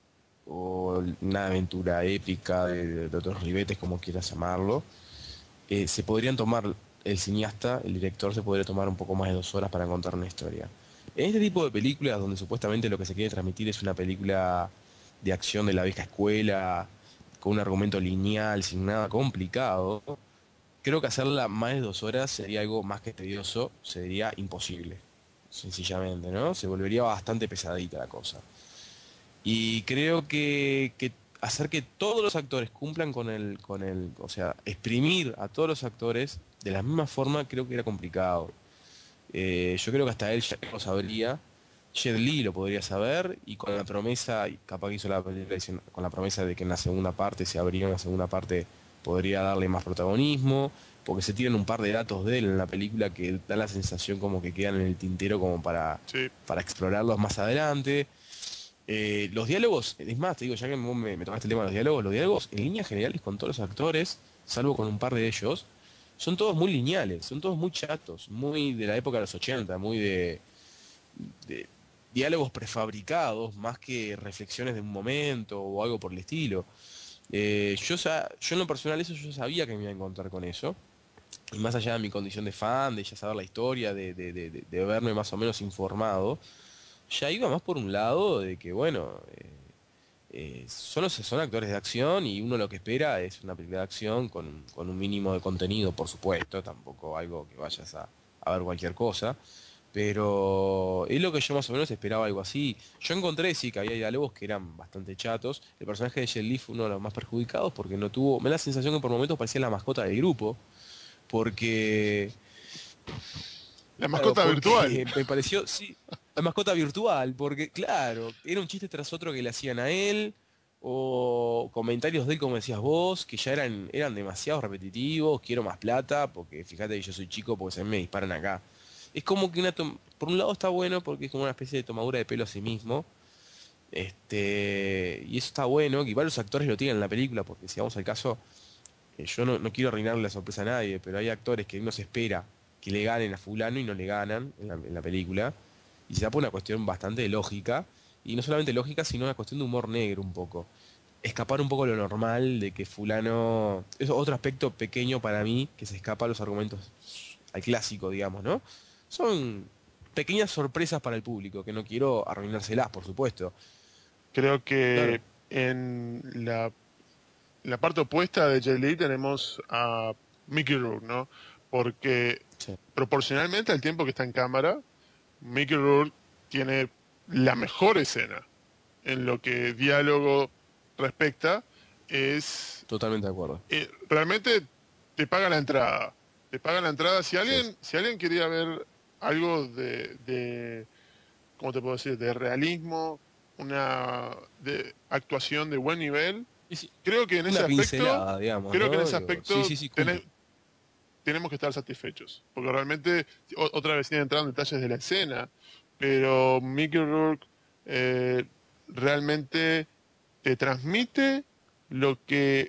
o una aventura épica de, de otros ribetes, como quieras llamarlo, eh, se podrían tomar, el cineasta, el director, se podría tomar un poco más de dos horas para contar una historia. En este tipo de películas, donde supuestamente lo que se quiere transmitir es una película de acción de la vieja escuela, con un argumento lineal, sin nada complicado, creo que hacerla más de dos horas sería algo más que tedioso, sería imposible, sencillamente, ¿no? Se volvería bastante pesadita la cosa. Y creo que, que hacer que todos los actores cumplan con el, con el, o sea, exprimir a todos los actores de la misma forma, creo que era complicado. Eh, yo creo que hasta él ya lo sabría. Jet Li lo podría saber, y con la promesa, y capaz que hizo la película diciendo- con la promesa de que en la segunda parte se abría una segunda parte, podría darle más protagonismo, porque se tiran un par de datos de él en la película que da la sensación como que quedan en el tintero como para, Sí, para explorarlos más adelante. Eh, los diálogos, es más, te digo, ya que vos me, me tocaste el tema de los diálogos, los diálogos en líneas generales con todos los actores, salvo con un par de ellos, son todos muy lineales, son todos muy chatos, muy de la época de los ochenta, muy de, de diálogos prefabricados, más que reflexiones de un momento o algo por el estilo. Eh, yo, sa- yo en lo personal eso yo sabía que me iba a encontrar con eso, y más allá de mi condición de fan, de ya saber la historia, de, de, de, de- de verme más o menos informado, ya iba más por un lado de que, bueno, eh, eh, son, los- son actores de acción, y uno lo que espera es una película de acción con, un- con un mínimo de contenido, por supuesto, tampoco algo que vayas a, a ver cualquier cosa, pero es lo que yo más o menos esperaba, algo así. Yo encontré, sí, que había diálogos que eran bastante chatos. El personaje de Jet Li fue uno de los más perjudicados porque no tuvo, me da la sensación que por momentos parecía la mascota del grupo, porque, la claro, mascota virtual. porque me pareció, sí. La mascota virtual, porque claro, era un chiste tras otro que le hacían a él, o comentarios de él, como decías vos, que ya eran, eran demasiado repetitivos, quiero más plata, porque fíjate que yo soy chico porque se me disparan acá. Es como que una tom- por un lado está bueno porque es como una especie de tomadura de pelo a sí mismo. Este, y eso está bueno, que igual los actores lo tienen en la película, porque si vamos al caso, eh, yo no, no quiero arruinarle la sorpresa a nadie, pero hay actores que uno se espera que le ganen a fulano y no le ganan en la, en la película. Y se da por una cuestión bastante lógica, y no solamente lógica, sino una cuestión de humor negro un poco. Escapar un poco de lo normal de que fulano... Es otro aspecto pequeño para mí que se escapa a los argumentos, al clásico, digamos, ¿no? Son pequeñas sorpresas para el público, que no quiero arruinárselas, por supuesto. Creo Claro. que en la, la parte opuesta de Jet Li tenemos a Mickey Rourke, ¿no? Porque Sí. proporcionalmente al tiempo que está en cámara, Mickey Rourke tiene la mejor escena en lo que diálogo respecta. Es Totalmente de acuerdo. eh, realmente te paga la entrada. Te paga la entrada. Si Sí. alguien, si alguien quería ver algo de, de, ¿cómo te puedo decir? De realismo, una de actuación de buen nivel, Y sí, creo que en ese una aspecto, pincelada, digamos, creo que en ¿no? ese Digo, sí, aspecto sí, sí, tenés- cumple. tenemos que estar satisfechos. Porque realmente, o- otra vez sin entrar en detalles de la escena, pero Mickey Rourke eh, realmente te transmite lo que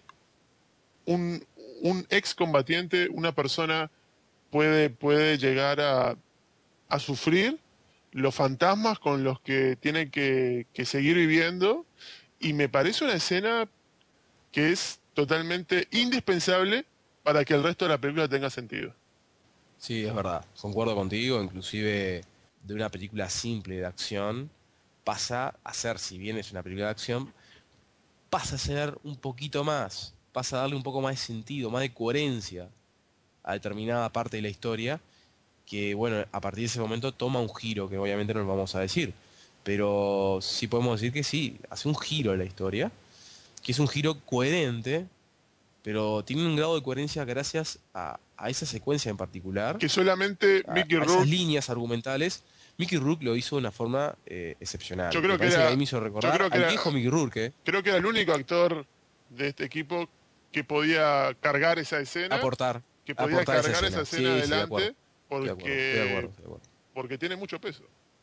un, un excombatiente, una persona puede, puede llegar a, a sufrir, los fantasmas con los que tiene que, que seguir viviendo, y me parece una escena que es totalmente indispensable para que el resto de la película tenga sentido. Sí, es verdad. Concuerdo contigo, inclusive de una película simple de acción pasa a ser, si bien es una película de acción, pasa a ser un poquito más, pasa a darle un poco más de sentido, más de coherencia a determinada parte de la historia, que bueno, a partir de ese momento toma un giro, que obviamente no lo vamos a decir, pero sí podemos decir que sí, hace un giro en la historia, que es un giro coherente, pero tiene un grado de coherencia gracias a, a esa secuencia en particular, Que solamente a, Mickey a esas Rourke, líneas argumentales. Mickey Rourke lo hizo de una forma eh, yo excepcional. Me creo que parece que ahí era, me hizo yo recordar creo que al era, viejo Mickey Rourke, ¿eh? creo que era el único actor de este equipo que podía cargar esa escena, Aportar, que podía aportar esa cargar esa escena. escena Sí, sí, de acuerdo. adelante, Estoy de acuerdo, estoy de acuerdo, porque, estoy de acuerdo. porque tiene mucho peso.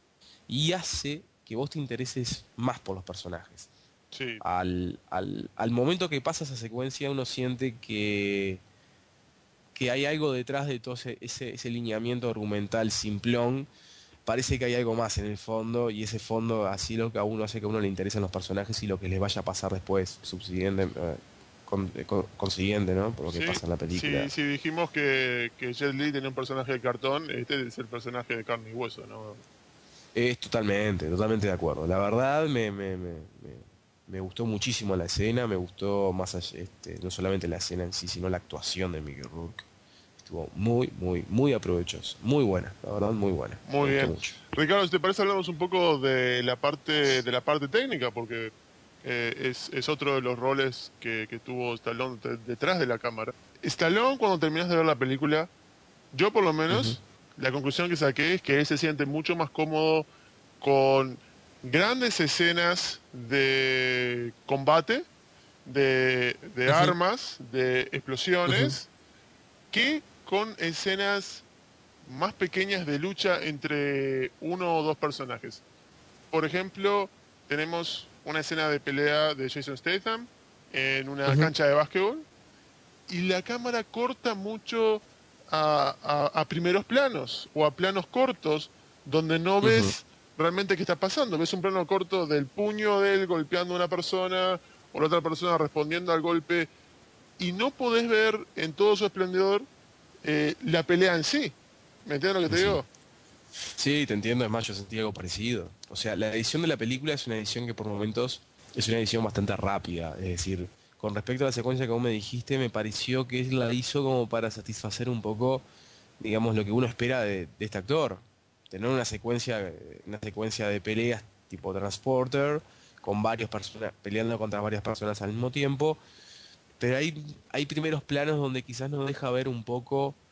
Y hace que vos te intereses más por los personajes. Sí, Al, al, al momento que pasa esa secuencia uno siente que, que hay algo detrás de todo ese, ese, ese lineamiento argumental simplón. Parece que hay algo más en el fondo y ese fondo así lo que a uno hace que a uno le interesen los personajes y lo que les vaya a pasar después, subsiguiente, eh, con, eh, con- consiguiente, ¿no? Por lo que sí, pasa en la película. sí, sí dijimos que, que Jet Li tenía un personaje de cartón, este es el personaje de carne y hueso, ¿no? Es totalmente, totalmente de acuerdo. La verdad me, me, me, me- me gustó muchísimo la escena, me gustó más allá, este, no solamente la escena en sí, sino la actuación de Mickey Rourke. Estuvo muy, muy, muy aprovechosa, muy buena, la verdad, muy buena. Me Muy gustó bien. mucho. Ricardo, si te parece hablamos un poco de la parte de la parte técnica, porque eh, es, es otro de los roles que, que tuvo Stallone de- detrás de la cámara. Stallone, cuando terminas de ver la película, yo por lo Ujú, menos, la conclusión que saqué es que él se siente mucho más cómodo con grandes escenas de combate, de, de ujú, armas, de ujú, explosiones, que con escenas más pequeñas de lucha entre uno o dos personajes. Por ejemplo, tenemos una escena de pelea de Jason Statham en una ujú, cancha de básquetbol y la cámara corta mucho a, a- a primeros planos o a planos cortos donde no ujú. ves realmente qué está pasando. Ves un plano corto del puño de él golpeando a una persona o la otra persona respondiendo al golpe y no podés ver en todo su esplendor eh, la pelea en sí. ¿Me entiendes lo que te Sí. digo? Sí, te entiendo, es más, yo sentí algo parecido. O sea, la edición de la película es una edición que por momentos es una edición bastante rápida. Es decir, con respecto a la secuencia que vos me dijiste, me pareció que él la hizo como para satisfacer un poco, digamos, lo que uno espera de, de este actor. Tener una secuencia, eh, una secuencia de peleas tipo Transporter, con varias personas peleando contra varias personas al mismo tiempo. Pero hay, hay primeros planos donde quizás nos deja ver un poco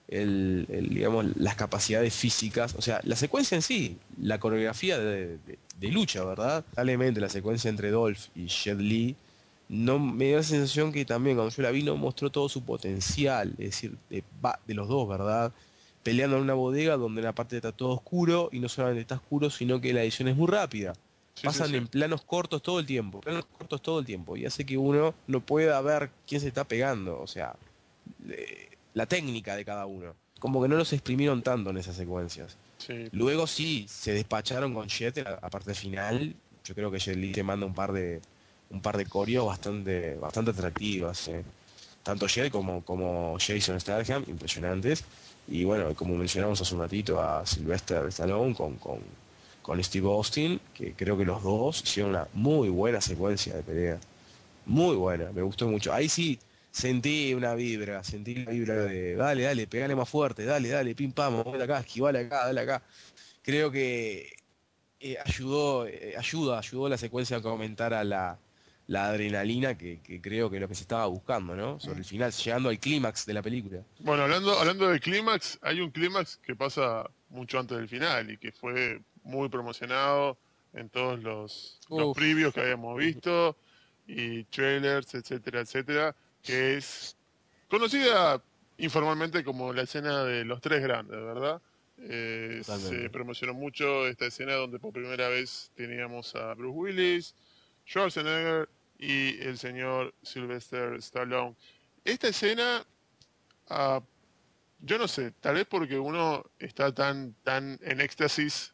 el, el, digamos, las capacidades físicas, o sea, la secuencia en sí, la coreografía de, de, de lucha, ¿verdad? Lamentablemente la secuencia entre Dolph y Jet Li no me da la sensación que también cuando yo la vi no mostró todo su potencial, es decir, de, de los dos, ¿verdad? Peleando en una bodega donde una parte está todo oscuro y no solamente está oscuro, sino que la edición es muy rápida. Sí, Pasan sí, sí. en planos cortos todo el tiempo, planos cortos todo el tiempo, y hace que uno no pueda ver quién se está pegando, o sea, eh, la técnica de cada uno. Como que no los exprimieron tanto en esas secuencias. Sí. Luego sí, se despacharon con Jet a la parte final. Yo creo que Jet Li te manda un par de un par de coreos bastante bastante atractivas. eh. Tanto Jet como, como Jason Statham, impresionantes. Y bueno, como mencionamos hace un ratito a Sylvester Stallone con, con, con Steve Austin, que creo que los dos hicieron una muy buena secuencia de pelea. Muy buena, me gustó mucho. Ahí sí sentí una vibra, sentí la vibra de dale, dale, pegale más fuerte, dale, dale, pim pam, movete acá, esquivale acá, dale acá. Creo que eh, ayudó, eh, ayuda, ayudó la secuencia a que aumentara la, la adrenalina que, que creo que es lo que se estaba buscando, ¿no? Sobre el final, llegando al clímax de la película. Bueno, hablando, hablando del clímax, hay un clímax que pasa mucho antes del final y que fue muy promocionado en todos los, los Uf. previos que habíamos visto y trailers, etcétera, etcétera, que es conocida informalmente como la escena de los tres grandes, ¿verdad? Eh, se Totalmente. promocionó mucho esta escena donde por primera vez teníamos a Bruce Willis, Schwarzenegger y el señor Sylvester Stallone. Esta escena, ah, yo no sé, tal vez porque uno está tan, tan en éxtasis,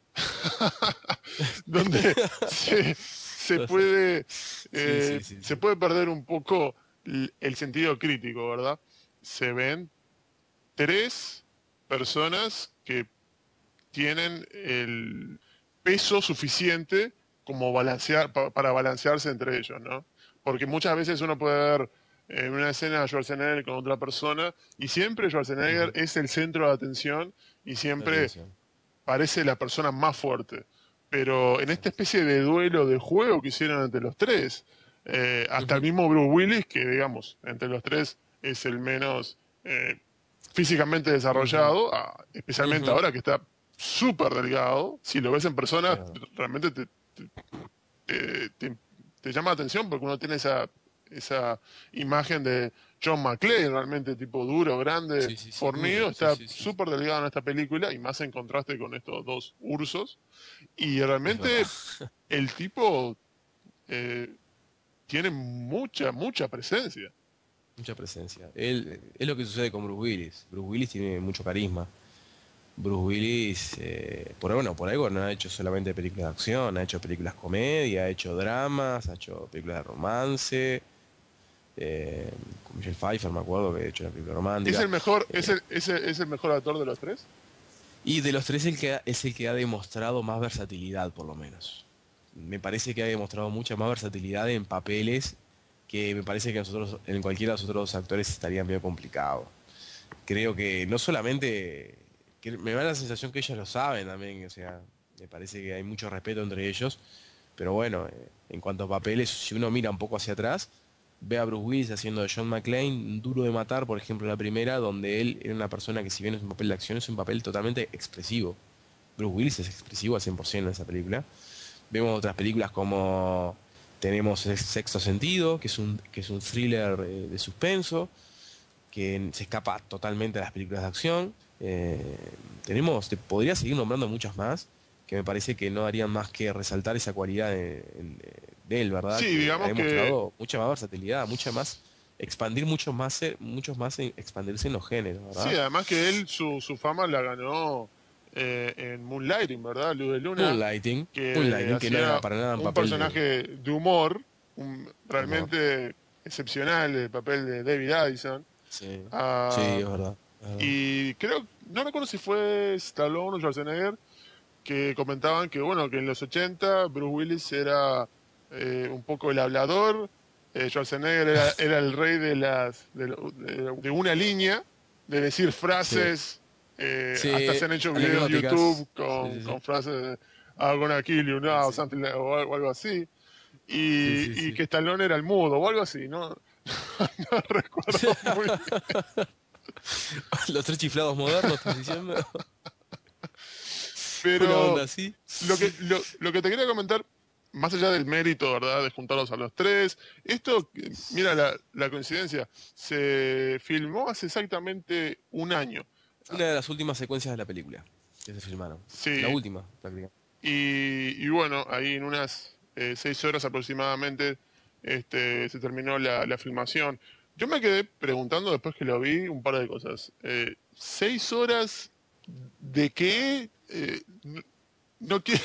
donde se, se puede, Sí, eh, sí, sí, se sí. puede perder un poco l- el sentido crítico, ¿verdad? Se ven tres personas que tienen el peso suficiente como balancear, pa- para balancearse entre ellos, ¿no? Porque muchas veces uno puede ver en una escena a Schwarzenegger con otra persona y siempre Schwarzenegger Ujú. es el centro de atención y La siempre atención. parece la persona más fuerte. Pero en esta especie de duelo de juego que hicieron entre los tres, eh, hasta el Ujú. mismo Bruce Willis, que digamos, entre los tres es el menos eh, físicamente Ujú. desarrollado, ah, especialmente Ujú. ahora que está súper delgado, si lo ves en persona, Es verdad. realmente te, te, te- te- te llama la atención porque uno tiene esa, esa imagen de John McClane, realmente tipo duro, grande, Sí, sí, sí, fornido, duro. Sí, está sí, sí, sí. súper delgado en esta película y más en contraste con estos dos ursos. Y Es verdad. realmente el tipo eh, tiene mucha, mucha presencia. Mucha presencia. Él, es lo que sucede con Bruce Willis. Bruce Willis tiene mucho carisma. Bruce Willis, eh, por bueno, por algo no ha hecho solamente películas de acción, ha hecho películas comedia, ha hecho dramas, ha hecho películas de romance. Eh, con Michelle Pfeiffer, me acuerdo que ha hecho una película ¿Es romántica. el mejor, es Eh, el, es el, es el mejor actor de los tres? y de los tres el que ha- es el que ha demostrado más versatilidad, por lo menos. Me parece que ha demostrado mucha más versatilidad en papeles que me parece que nosotros, en cualquiera de los otros actores estaría medio complicado. Creo que no solamente, que me da la sensación que ellos lo saben también, o sea, me parece que hay mucho respeto entre ellos, pero bueno, eh, en cuanto a papeles, si uno mira un poco hacia atrás, ve a Bruce Willis haciendo de John McClane, Duro de Matar, por ejemplo, la primera, donde él era una persona que si bien es un papel de acción, es un papel totalmente expresivo. Bruce Willis es expresivo al cien por ciento en esa película. Vemos otras películas como tenemos El Sexto Sentido, que es un, que es un thriller eh, de suspenso, que se escapa totalmente de las películas de acción. Eh, tenemos, te podría seguir nombrando muchas más, que me parece que no harían más que resaltar esa cualidad de, de él, ¿verdad? Sí, Que ha digamos que demostrado mucha más versatilidad, mucha más, expandir mucho más, eh, muchos más, en- expandirse en los géneros, sí, ¿verdad? además que él su, su fama la ganó eh, en Moonlighting, ¿verdad? Luz de Luna, Moonlighting, que Moonlighting, que no era hacía para nada un un papel de personaje de humor, un- humor. realmente excepcional, el papel de David Addison. Sí, sí, Ah, es verdad, es verdad. y creo, no recuerdo si fue Stallone o Schwarzenegger, que comentaban que, bueno, que en los ochenta Bruce Willis era eh, un poco el hablador, eh, Schwarzenegger era, era el rey de, las, de, de- de una línea, de decir Sí, frases, eh, hasta sí, se han hecho videos en YouTube anecdóticas. Sí, con, sí, sí. con frases de I'm gonna kill you Sí, now, sí. something like- o, algo o algo así, Sí, sí, y, y sí. que Stallone era el mudo, o algo así, no, no recuerdo muy bien. Los tres chiflados modernos, ¿estás diciendo? Pero Una onda así. lo que, lo, lo que te quería comentar, más allá del mérito, ¿verdad?, de juntarlos a los tres, esto, eh, mira la, la coincidencia, se filmó hace exactamente un año. Una de las últimas secuencias de la película que se filmaron. Sí. La última, prácticamente. Y, y bueno, ahí en unas eh, seis horas aproximadamente este, se terminó la, la filmación. Yo me quedé preguntando después que lo vi un par de cosas. Eh, ¿Seis horas de qué? Eh, no, no quiero...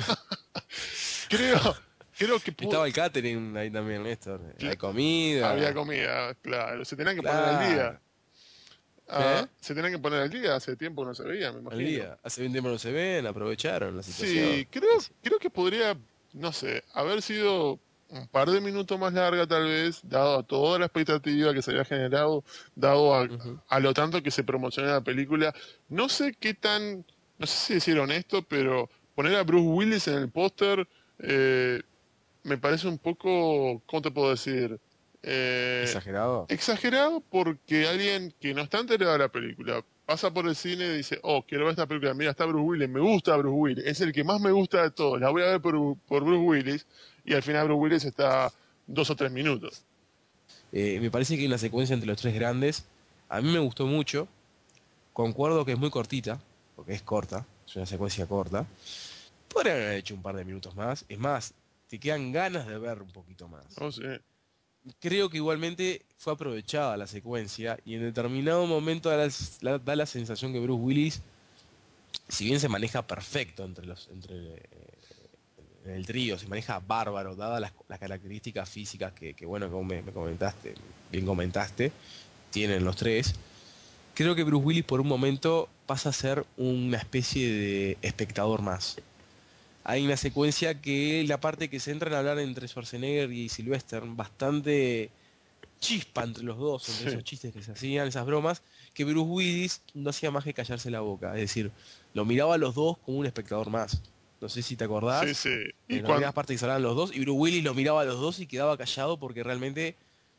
creo, creo que pudo- Estaba el catering ahí también, Néstor. Cla- Hay comida. había comida, claro. Se tenían que poner Claro. al día. Ah, ¿Eh? Se tenían que poner al día, hace tiempo no se veía, me Al imagino. día. Hace veinte tiempo no se ven, aprovecharon la situación. Sí, creo, creo que podría, no sé, haber sido un par de minutos más larga tal vez, dado a toda la expectativa que se había generado, dado a, Ujú. a lo tanto que se promocionó la película. No sé qué tan, no sé si decir honesto, pero poner a Bruce Willis en el póster eh, me parece un poco, ¿cómo te puedo decir? Eh, Exagerado. Exagerado porque alguien que no está enterado de la película pasa por el cine y dice, oh, quiero ver esta película, mira, está Bruce Willis, me gusta Bruce Willis, es el que más me gusta de todos, la voy a ver por, por Bruce Willis, y al final Bruce Willis está dos o tres minutos. Eh, me parece que hay una secuencia entre los tres grandes. A mí me gustó mucho. Concuerdo que es muy cortita, porque es corta, es una secuencia corta. Podrían haber hecho un par de minutos más. Es más, te quedan ganas de ver un poquito más. No sé. Creo que igualmente fue aprovechada la secuencia y en determinado momento da la, la- da la sensación que Bruce Willis, si bien se maneja perfecto entre los entre eh, en el trío, se maneja bárbaro, dadas las, las características físicas que, que, bueno, como me, me comentaste, bien comentaste, tienen los tres. Creo que Bruce Willis por un momento pasa a ser una especie de espectador más. Hay una secuencia que la parte que se entran a hablar entre Schwarzenegger y Sylvester, bastante chispa entre los dos, entre Sí. esos chistes que se hacían, esas bromas, que Bruce Willis no hacía más que callarse la boca. Es decir, lo miraba a los dos como un espectador más. No sé si te acordás. Sí, sí. Y En las cuan- primeras partes que se hablaban los dos, y Bruce Willis lo miraba a los dos y quedaba callado porque realmente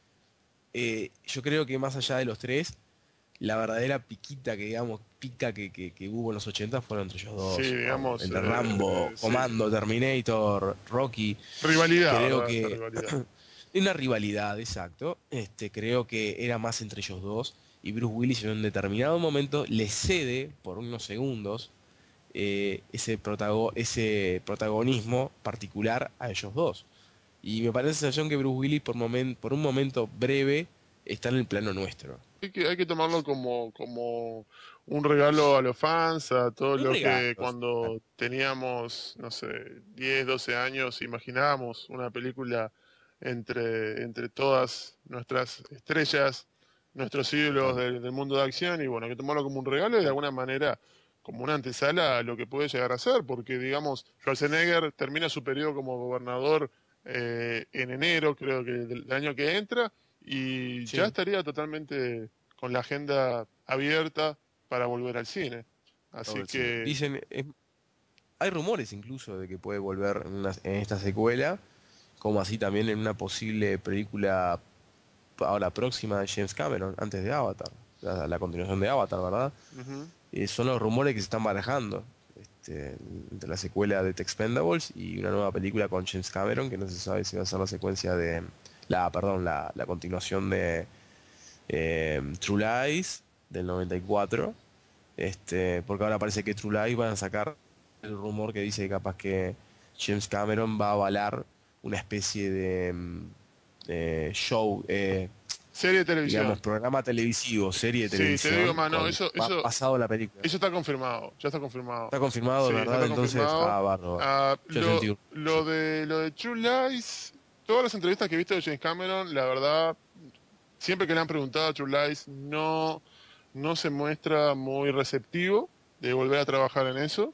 eh, yo creo que más allá de los tres, la verdadera piquita que digamos, pica que, que, que hubo en los ochenta fueron entre ellos dos. Sí, digamos, Entre eh, Rambo, eh, sí. Comando, Terminator, Rocky. Rivalidad, Creo ¿verdad? que- Esa rivalidad. Una rivalidad, exacto. Este, creo que era más entre ellos dos. Y Bruce Willis en un determinado momento le cede por unos segundos eh, ese, protago- ese protagonismo particular a ellos dos. Y me parece la sensación que Bruce Willis por, momen- por un momento breve está en el plano nuestro. Hay que, hay que tomarlo como, como un regalo a los fans, a todos Un los regalo, que cuando teníamos, no sé, diez, doce años, imaginábamos una película entre, entre todas nuestras estrellas, nuestros ídolos del, del mundo de acción, y bueno, hay que tomarlo como un regalo y de alguna manera como una antesala a lo que puede llegar a ser, porque digamos, Schwarzenegger termina su periodo como gobernador eh, en enero, creo que del año que entra, y Sí. ya estaría totalmente con la agenda abierta para volver al cine. Así Todo el que cine. Dicen, es- hay rumores incluso de que puede volver en, una- en esta secuela, como así también en una posible película ahora próxima de James Cameron, antes de Avatar, la, la continuación de Avatar, ¿verdad? ujú, Eh, son los rumores que se están barajando este, entre la secuela de The Expendables y una nueva película con James Cameron, que no se sabe si va a ser la secuencia de la, perdón, la, la continuación de eh, True Lies del noventa y cuatro, este, porque ahora parece que True Lies van a sacar el rumor que dice que capaz que James Cameron va a avalar una especie de mm, eh, show, eh, serie de televisión. digamos, programa televisivo, serie de Sí, te televisión, digo más, no, con- eso- ba- eso- basado en la película. Eso está confirmado, ya está confirmado. Está confirmado, Sí, ¿verdad? está Entonces, confirmado. ah, bárbaro. Ah, Yo lo, sentí un- lo de lo de True Lies, todas las entrevistas que he visto de James Cameron, la verdad, siempre que le han preguntado a True Lies, no, no se muestra muy receptivo de volver a trabajar en eso.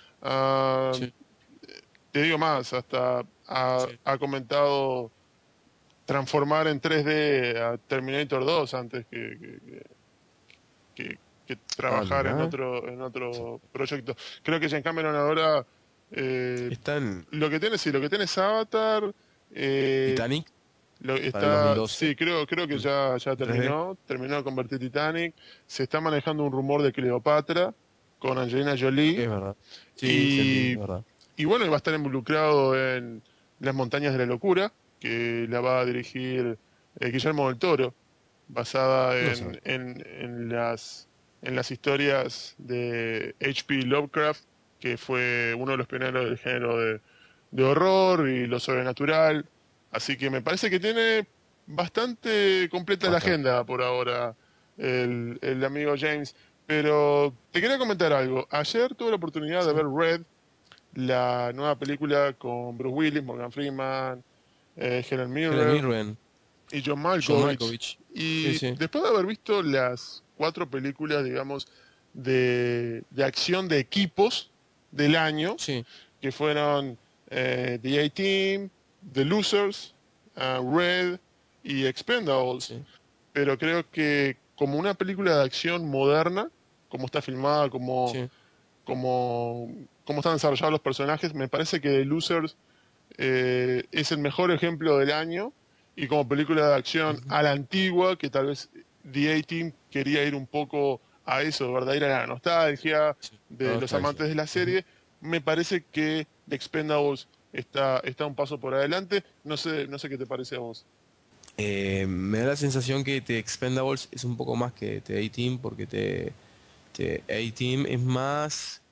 Ah, Sí. Te digo más, hasta ha, Sí. ha comentado transformar en tres D a Terminator dos antes que, que, que- que- que trabajar en mirá. otro en otro proyecto. Creo que James Cameron ahora eh, Está en lo que tiene, sí, lo que tiene es Avatar, eh, Titanic. Lo, para el está, dos mil doce. sí, creo, creo que ya, ya terminó, terminó de convertir Titanic. Se está manejando un rumor de Cleopatra con Angelina Jolie Es verdad. Sí, sentí, y, es verdad. y bueno, va a estar involucrado en Las Montañas de la Locura, que la va a dirigir eh, Guillermo del Toro, basada No en, sé. en, en las, en las historias de H P. Lovecraft, que fue uno de los pioneros del género de, de horror y lo sobrenatural. Así que me parece que tiene bastante completa la Bastante. agenda por ahora el, el amigo James. Pero te quería comentar algo. Ayer tuve la oportunidad de Sí. ver Red, la nueva película con Bruce Willis, Morgan Freeman, eh, Helen Helen Mirren Mirren, y John John Malkovich. Malkovich. Sí, Y sí. después de haber visto las cuatro películas, digamos, de, de acción de equipos del año, Sí. que fueron eh, The A-Team, The Losers, uh, Red y Expendables, Sí. pero creo que como una película de acción moderna, como está filmada, como, Sí. como, como están desarrollados los personajes, me parece que The Losers eh, es el mejor ejemplo del año y como película de acción Ujú. a la antigua, que tal vez The A-Team quería ir un poco a eso, ¿verdad? Ir a la nostalgia Sí. La de los nostalgia. amantes de la Ujú. serie. Me parece que The Expendables está, está un paso por adelante. No sé, no sé qué te parece a vos. Eh, me da la sensación que The Expendables es un poco más que The A-Team, porque The, The A-Team es más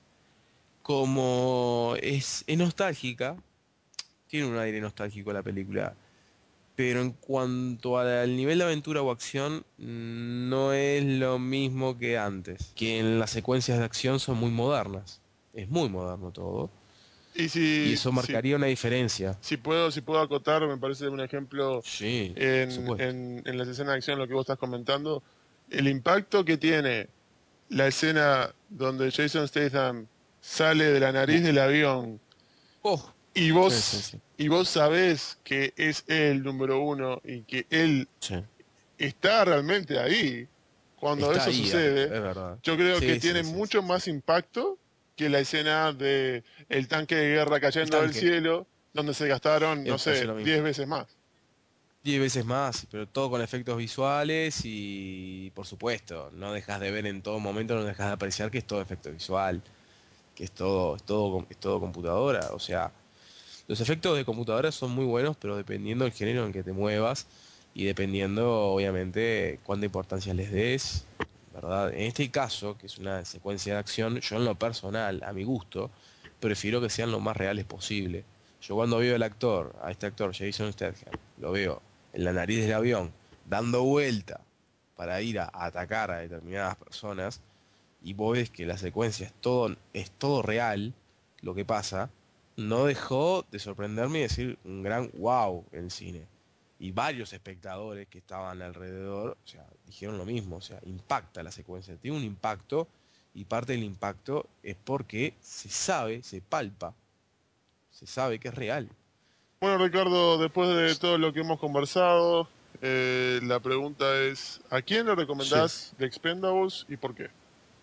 como... Es, es nostálgica, tiene un aire nostálgico la película, pero en cuanto al nivel de aventura o acción, no es lo mismo que antes, que en las secuencias de acción son muy modernas. Es muy moderno todo, Y y si, eso si, marcaría una diferencia. si puedo, si puedo acotar, me parece un ejemplo Sí, por en, supuesto. en, en las escenas de acción, lo que vos estás comentando, el impacto que tiene la escena donde Jason Statham sale de la nariz del avión Oh, y sí, sí, vos sí. y vos sabés que es el número uno y que él Sí. está realmente ahí cuando Está eso ahí arriba, sucede, es verdad. yo creo que Sí, tiene sí, sí, sí, mucho sí. más impacto que la escena de el tanque de guerra El cayendo del tanque, cielo, donde se gastaron, me no pareció sé, lo mismo. diez veces más. Diez veces más, pero todo con efectos visuales y, por supuesto, no dejas de ver en todo momento, no dejas de apreciar que es todo efecto visual, que es todo, es todo, com- es todo computadora. O sea, los efectos de computadora son muy buenos, pero dependiendo del género en que te muevas y dependiendo, obviamente, cuánta importancia les des, ¿verdad? En este caso, que es una secuencia de acción, yo en lo personal, a mi gusto, prefiero que sean lo más reales posible. Yo cuando veo al actor, a este actor, Jason Statham, lo veo en la nariz del avión, dando vuelta para ir a, a atacar a determinadas personas, y vos ves que la secuencia es todo, es todo real, lo que pasa, no dejó de sorprenderme y decir un gran wow en el cine. Y varios espectadores que estaban alrededor, o sea, dijeron lo mismo, o sea, impacta la secuencia, tiene un impacto y parte del impacto es porque se sabe, se palpa, se sabe que es real. Bueno, Ricardo, después de todo lo que hemos conversado, eh, la pregunta es, ¿a quién le Sí. recomendás The Expendables y por qué?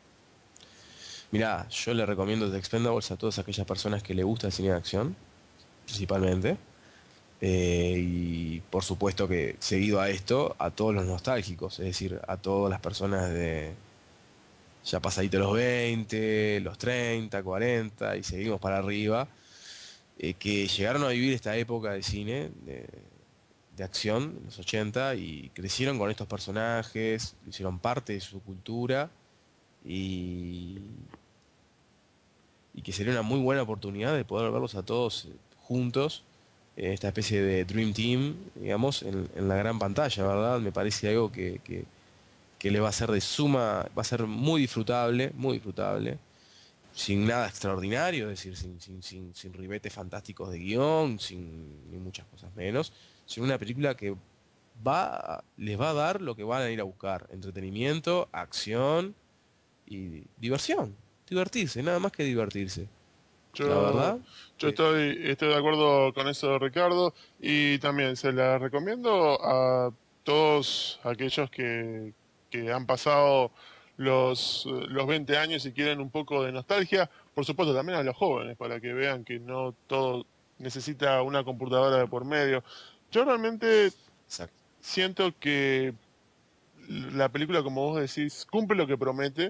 Mirá, yo le recomiendo The Expendables a todas aquellas personas que le gusta el cine de acción, principalmente. Eh, y por supuesto que seguido a esto, a todos los nostálgicos, es decir, a todas las personas de ya pasadito los veinte, los treinta, cuarenta y seguimos para arriba, eh, que llegaron a vivir esta época de cine, de, de acción, en los ochenta, y crecieron con estos personajes, hicieron parte de su cultura y, y que sería una muy buena oportunidad de poder verlos a todos eh, juntos, eh, esta especie de Dream Team, digamos, en, en la gran pantalla, ¿verdad? Me parece algo que, que, que le va a ser de suma, va a ser muy disfrutable, muy disfrutable, sin nada extraordinario, es decir, sin, sin, sin, sin ribetes fantásticos de guión, sin ni muchas cosas menos, sino una película que va, a- les va a dar lo que van a ir a buscar, entretenimiento, acción y diversión, divertirse, nada más que divertirse. La Yo, verdad, yo que estoy, estoy de acuerdo con eso, Ricardo, y también se la recomiendo a todos aquellos que, que han pasado los, eh, los veinte años y quieren un poco de nostalgia, por supuesto también a los jóvenes, para que vean que no todo necesita una computadora de por medio. Yo realmente Exacto. Siento que la película, como vos decís, cumple lo que promete.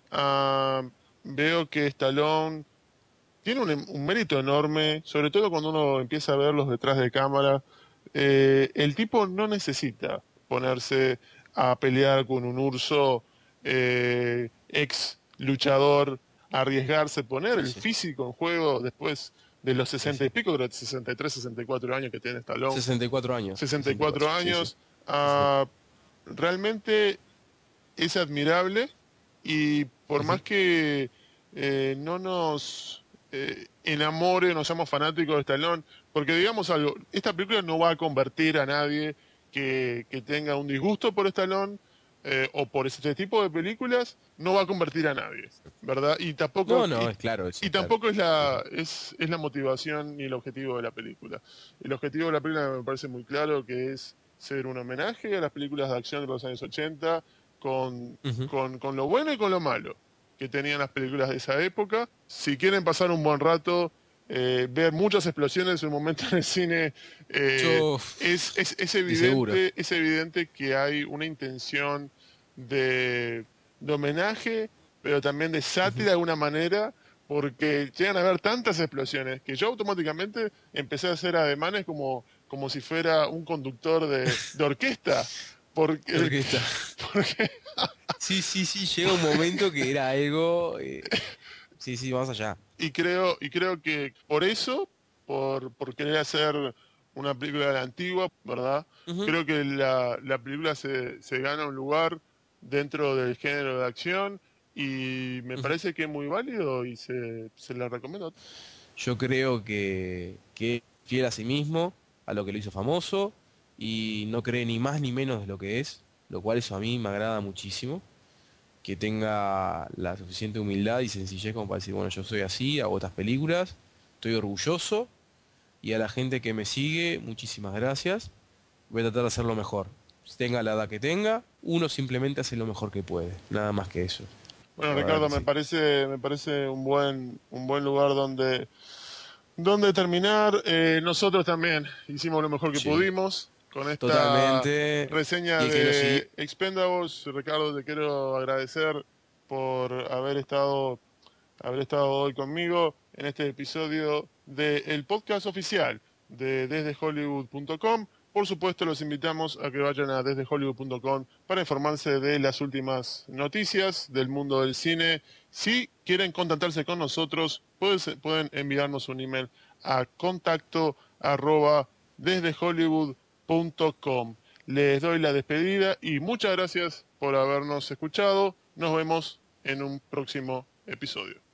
Ah, veo que Stallone tiene un, un mérito enorme, sobre todo cuando uno empieza a verlos detrás de cámara. Eh, el tipo no necesita ponerse a pelear con un urso eh, ex luchador, arriesgarse, poner Sí, el sí. físico en juego después de los Sí, sesenta y sí. pico, creo que sesenta y tres, sesenta y cuatro años que tiene Stallone, sesenta y cuatro años. sesenta y sesenta y cuatro, cuatro sí, sí. años. Sí, sí. ah, realmente es admirable y por Ujú. más que eh, no nos eh, enamore, no seamos fanáticos de Stallone, porque digamos algo, esta película no va a convertir a nadie que, que tenga un disgusto por Stallone eh, o por este tipo de películas, no va a convertir a nadie, ¿verdad? Y tampoco No, no, y, es claro y eso, claro. tampoco es Sí, la sí. es, es la motivación ni el objetivo de la película. El objetivo de la película me parece muy claro que es ser un homenaje a las películas de acción de los años ochenta con, Ujú. con, con lo bueno y con lo malo que tenían las películas de esa época. Si quieren pasar un buen rato, eh, ver muchas explosiones en un momento en el cine, eh, Yo, es, es, es de seguro. evidente, es evidente que hay una intención de, de homenaje, pero también de Ujú. sátira de alguna manera, porque llegan a haber tantas explosiones que yo automáticamente empecé a hacer ademanes como, como si fuera un conductor de, de orquesta. Porque, el, Orquesta. porque Sí, sí, sí, llega un momento que era algo. eh, sí, sí, vamos allá. y creo, y creo que por eso, por, por querer hacer una película de la antigua, ¿verdad? Ujú, Creo que la, la película se, se gana un lugar dentro del género de acción y me ujú. parece que es muy válido y se, se la recomiendo. Yo creo que, que es fiel a sí mismo, a lo que lo hizo famoso, y no cree ni más ni menos de lo que es, lo cual eso a mí me agrada muchísimo, que tenga la suficiente humildad y sencillez como para decir, bueno, yo soy así, hago estas películas, estoy orgulloso, y a la gente que me sigue, muchísimas gracias, voy a tratar de hacerlo mejor. Tenga la edad que tenga, uno simplemente hace lo mejor que puede, nada más que eso. Bueno, La verdad Ricardo, que me sí. parece, me parece un buen, un buen lugar donde, donde terminar. Eh, nosotros también hicimos lo mejor que Sí, pudimos con esta totalmente. reseña Y el que nos sigue, de Expendables. Ricardo, te quiero agradecer por haber estado, haber estado hoy conmigo en este episodio del podcast oficial de desde hollywood punto com. Por supuesto, los invitamos a que vayan a desde hollywood punto com para informarse de las últimas noticias del mundo del cine. Si quieren contactarse con nosotros, pueden, pueden enviarnos un email a contacto arroba desde hollywood punto com. Les doy la despedida y muchas gracias por habernos escuchado. Nos vemos en un próximo episodio.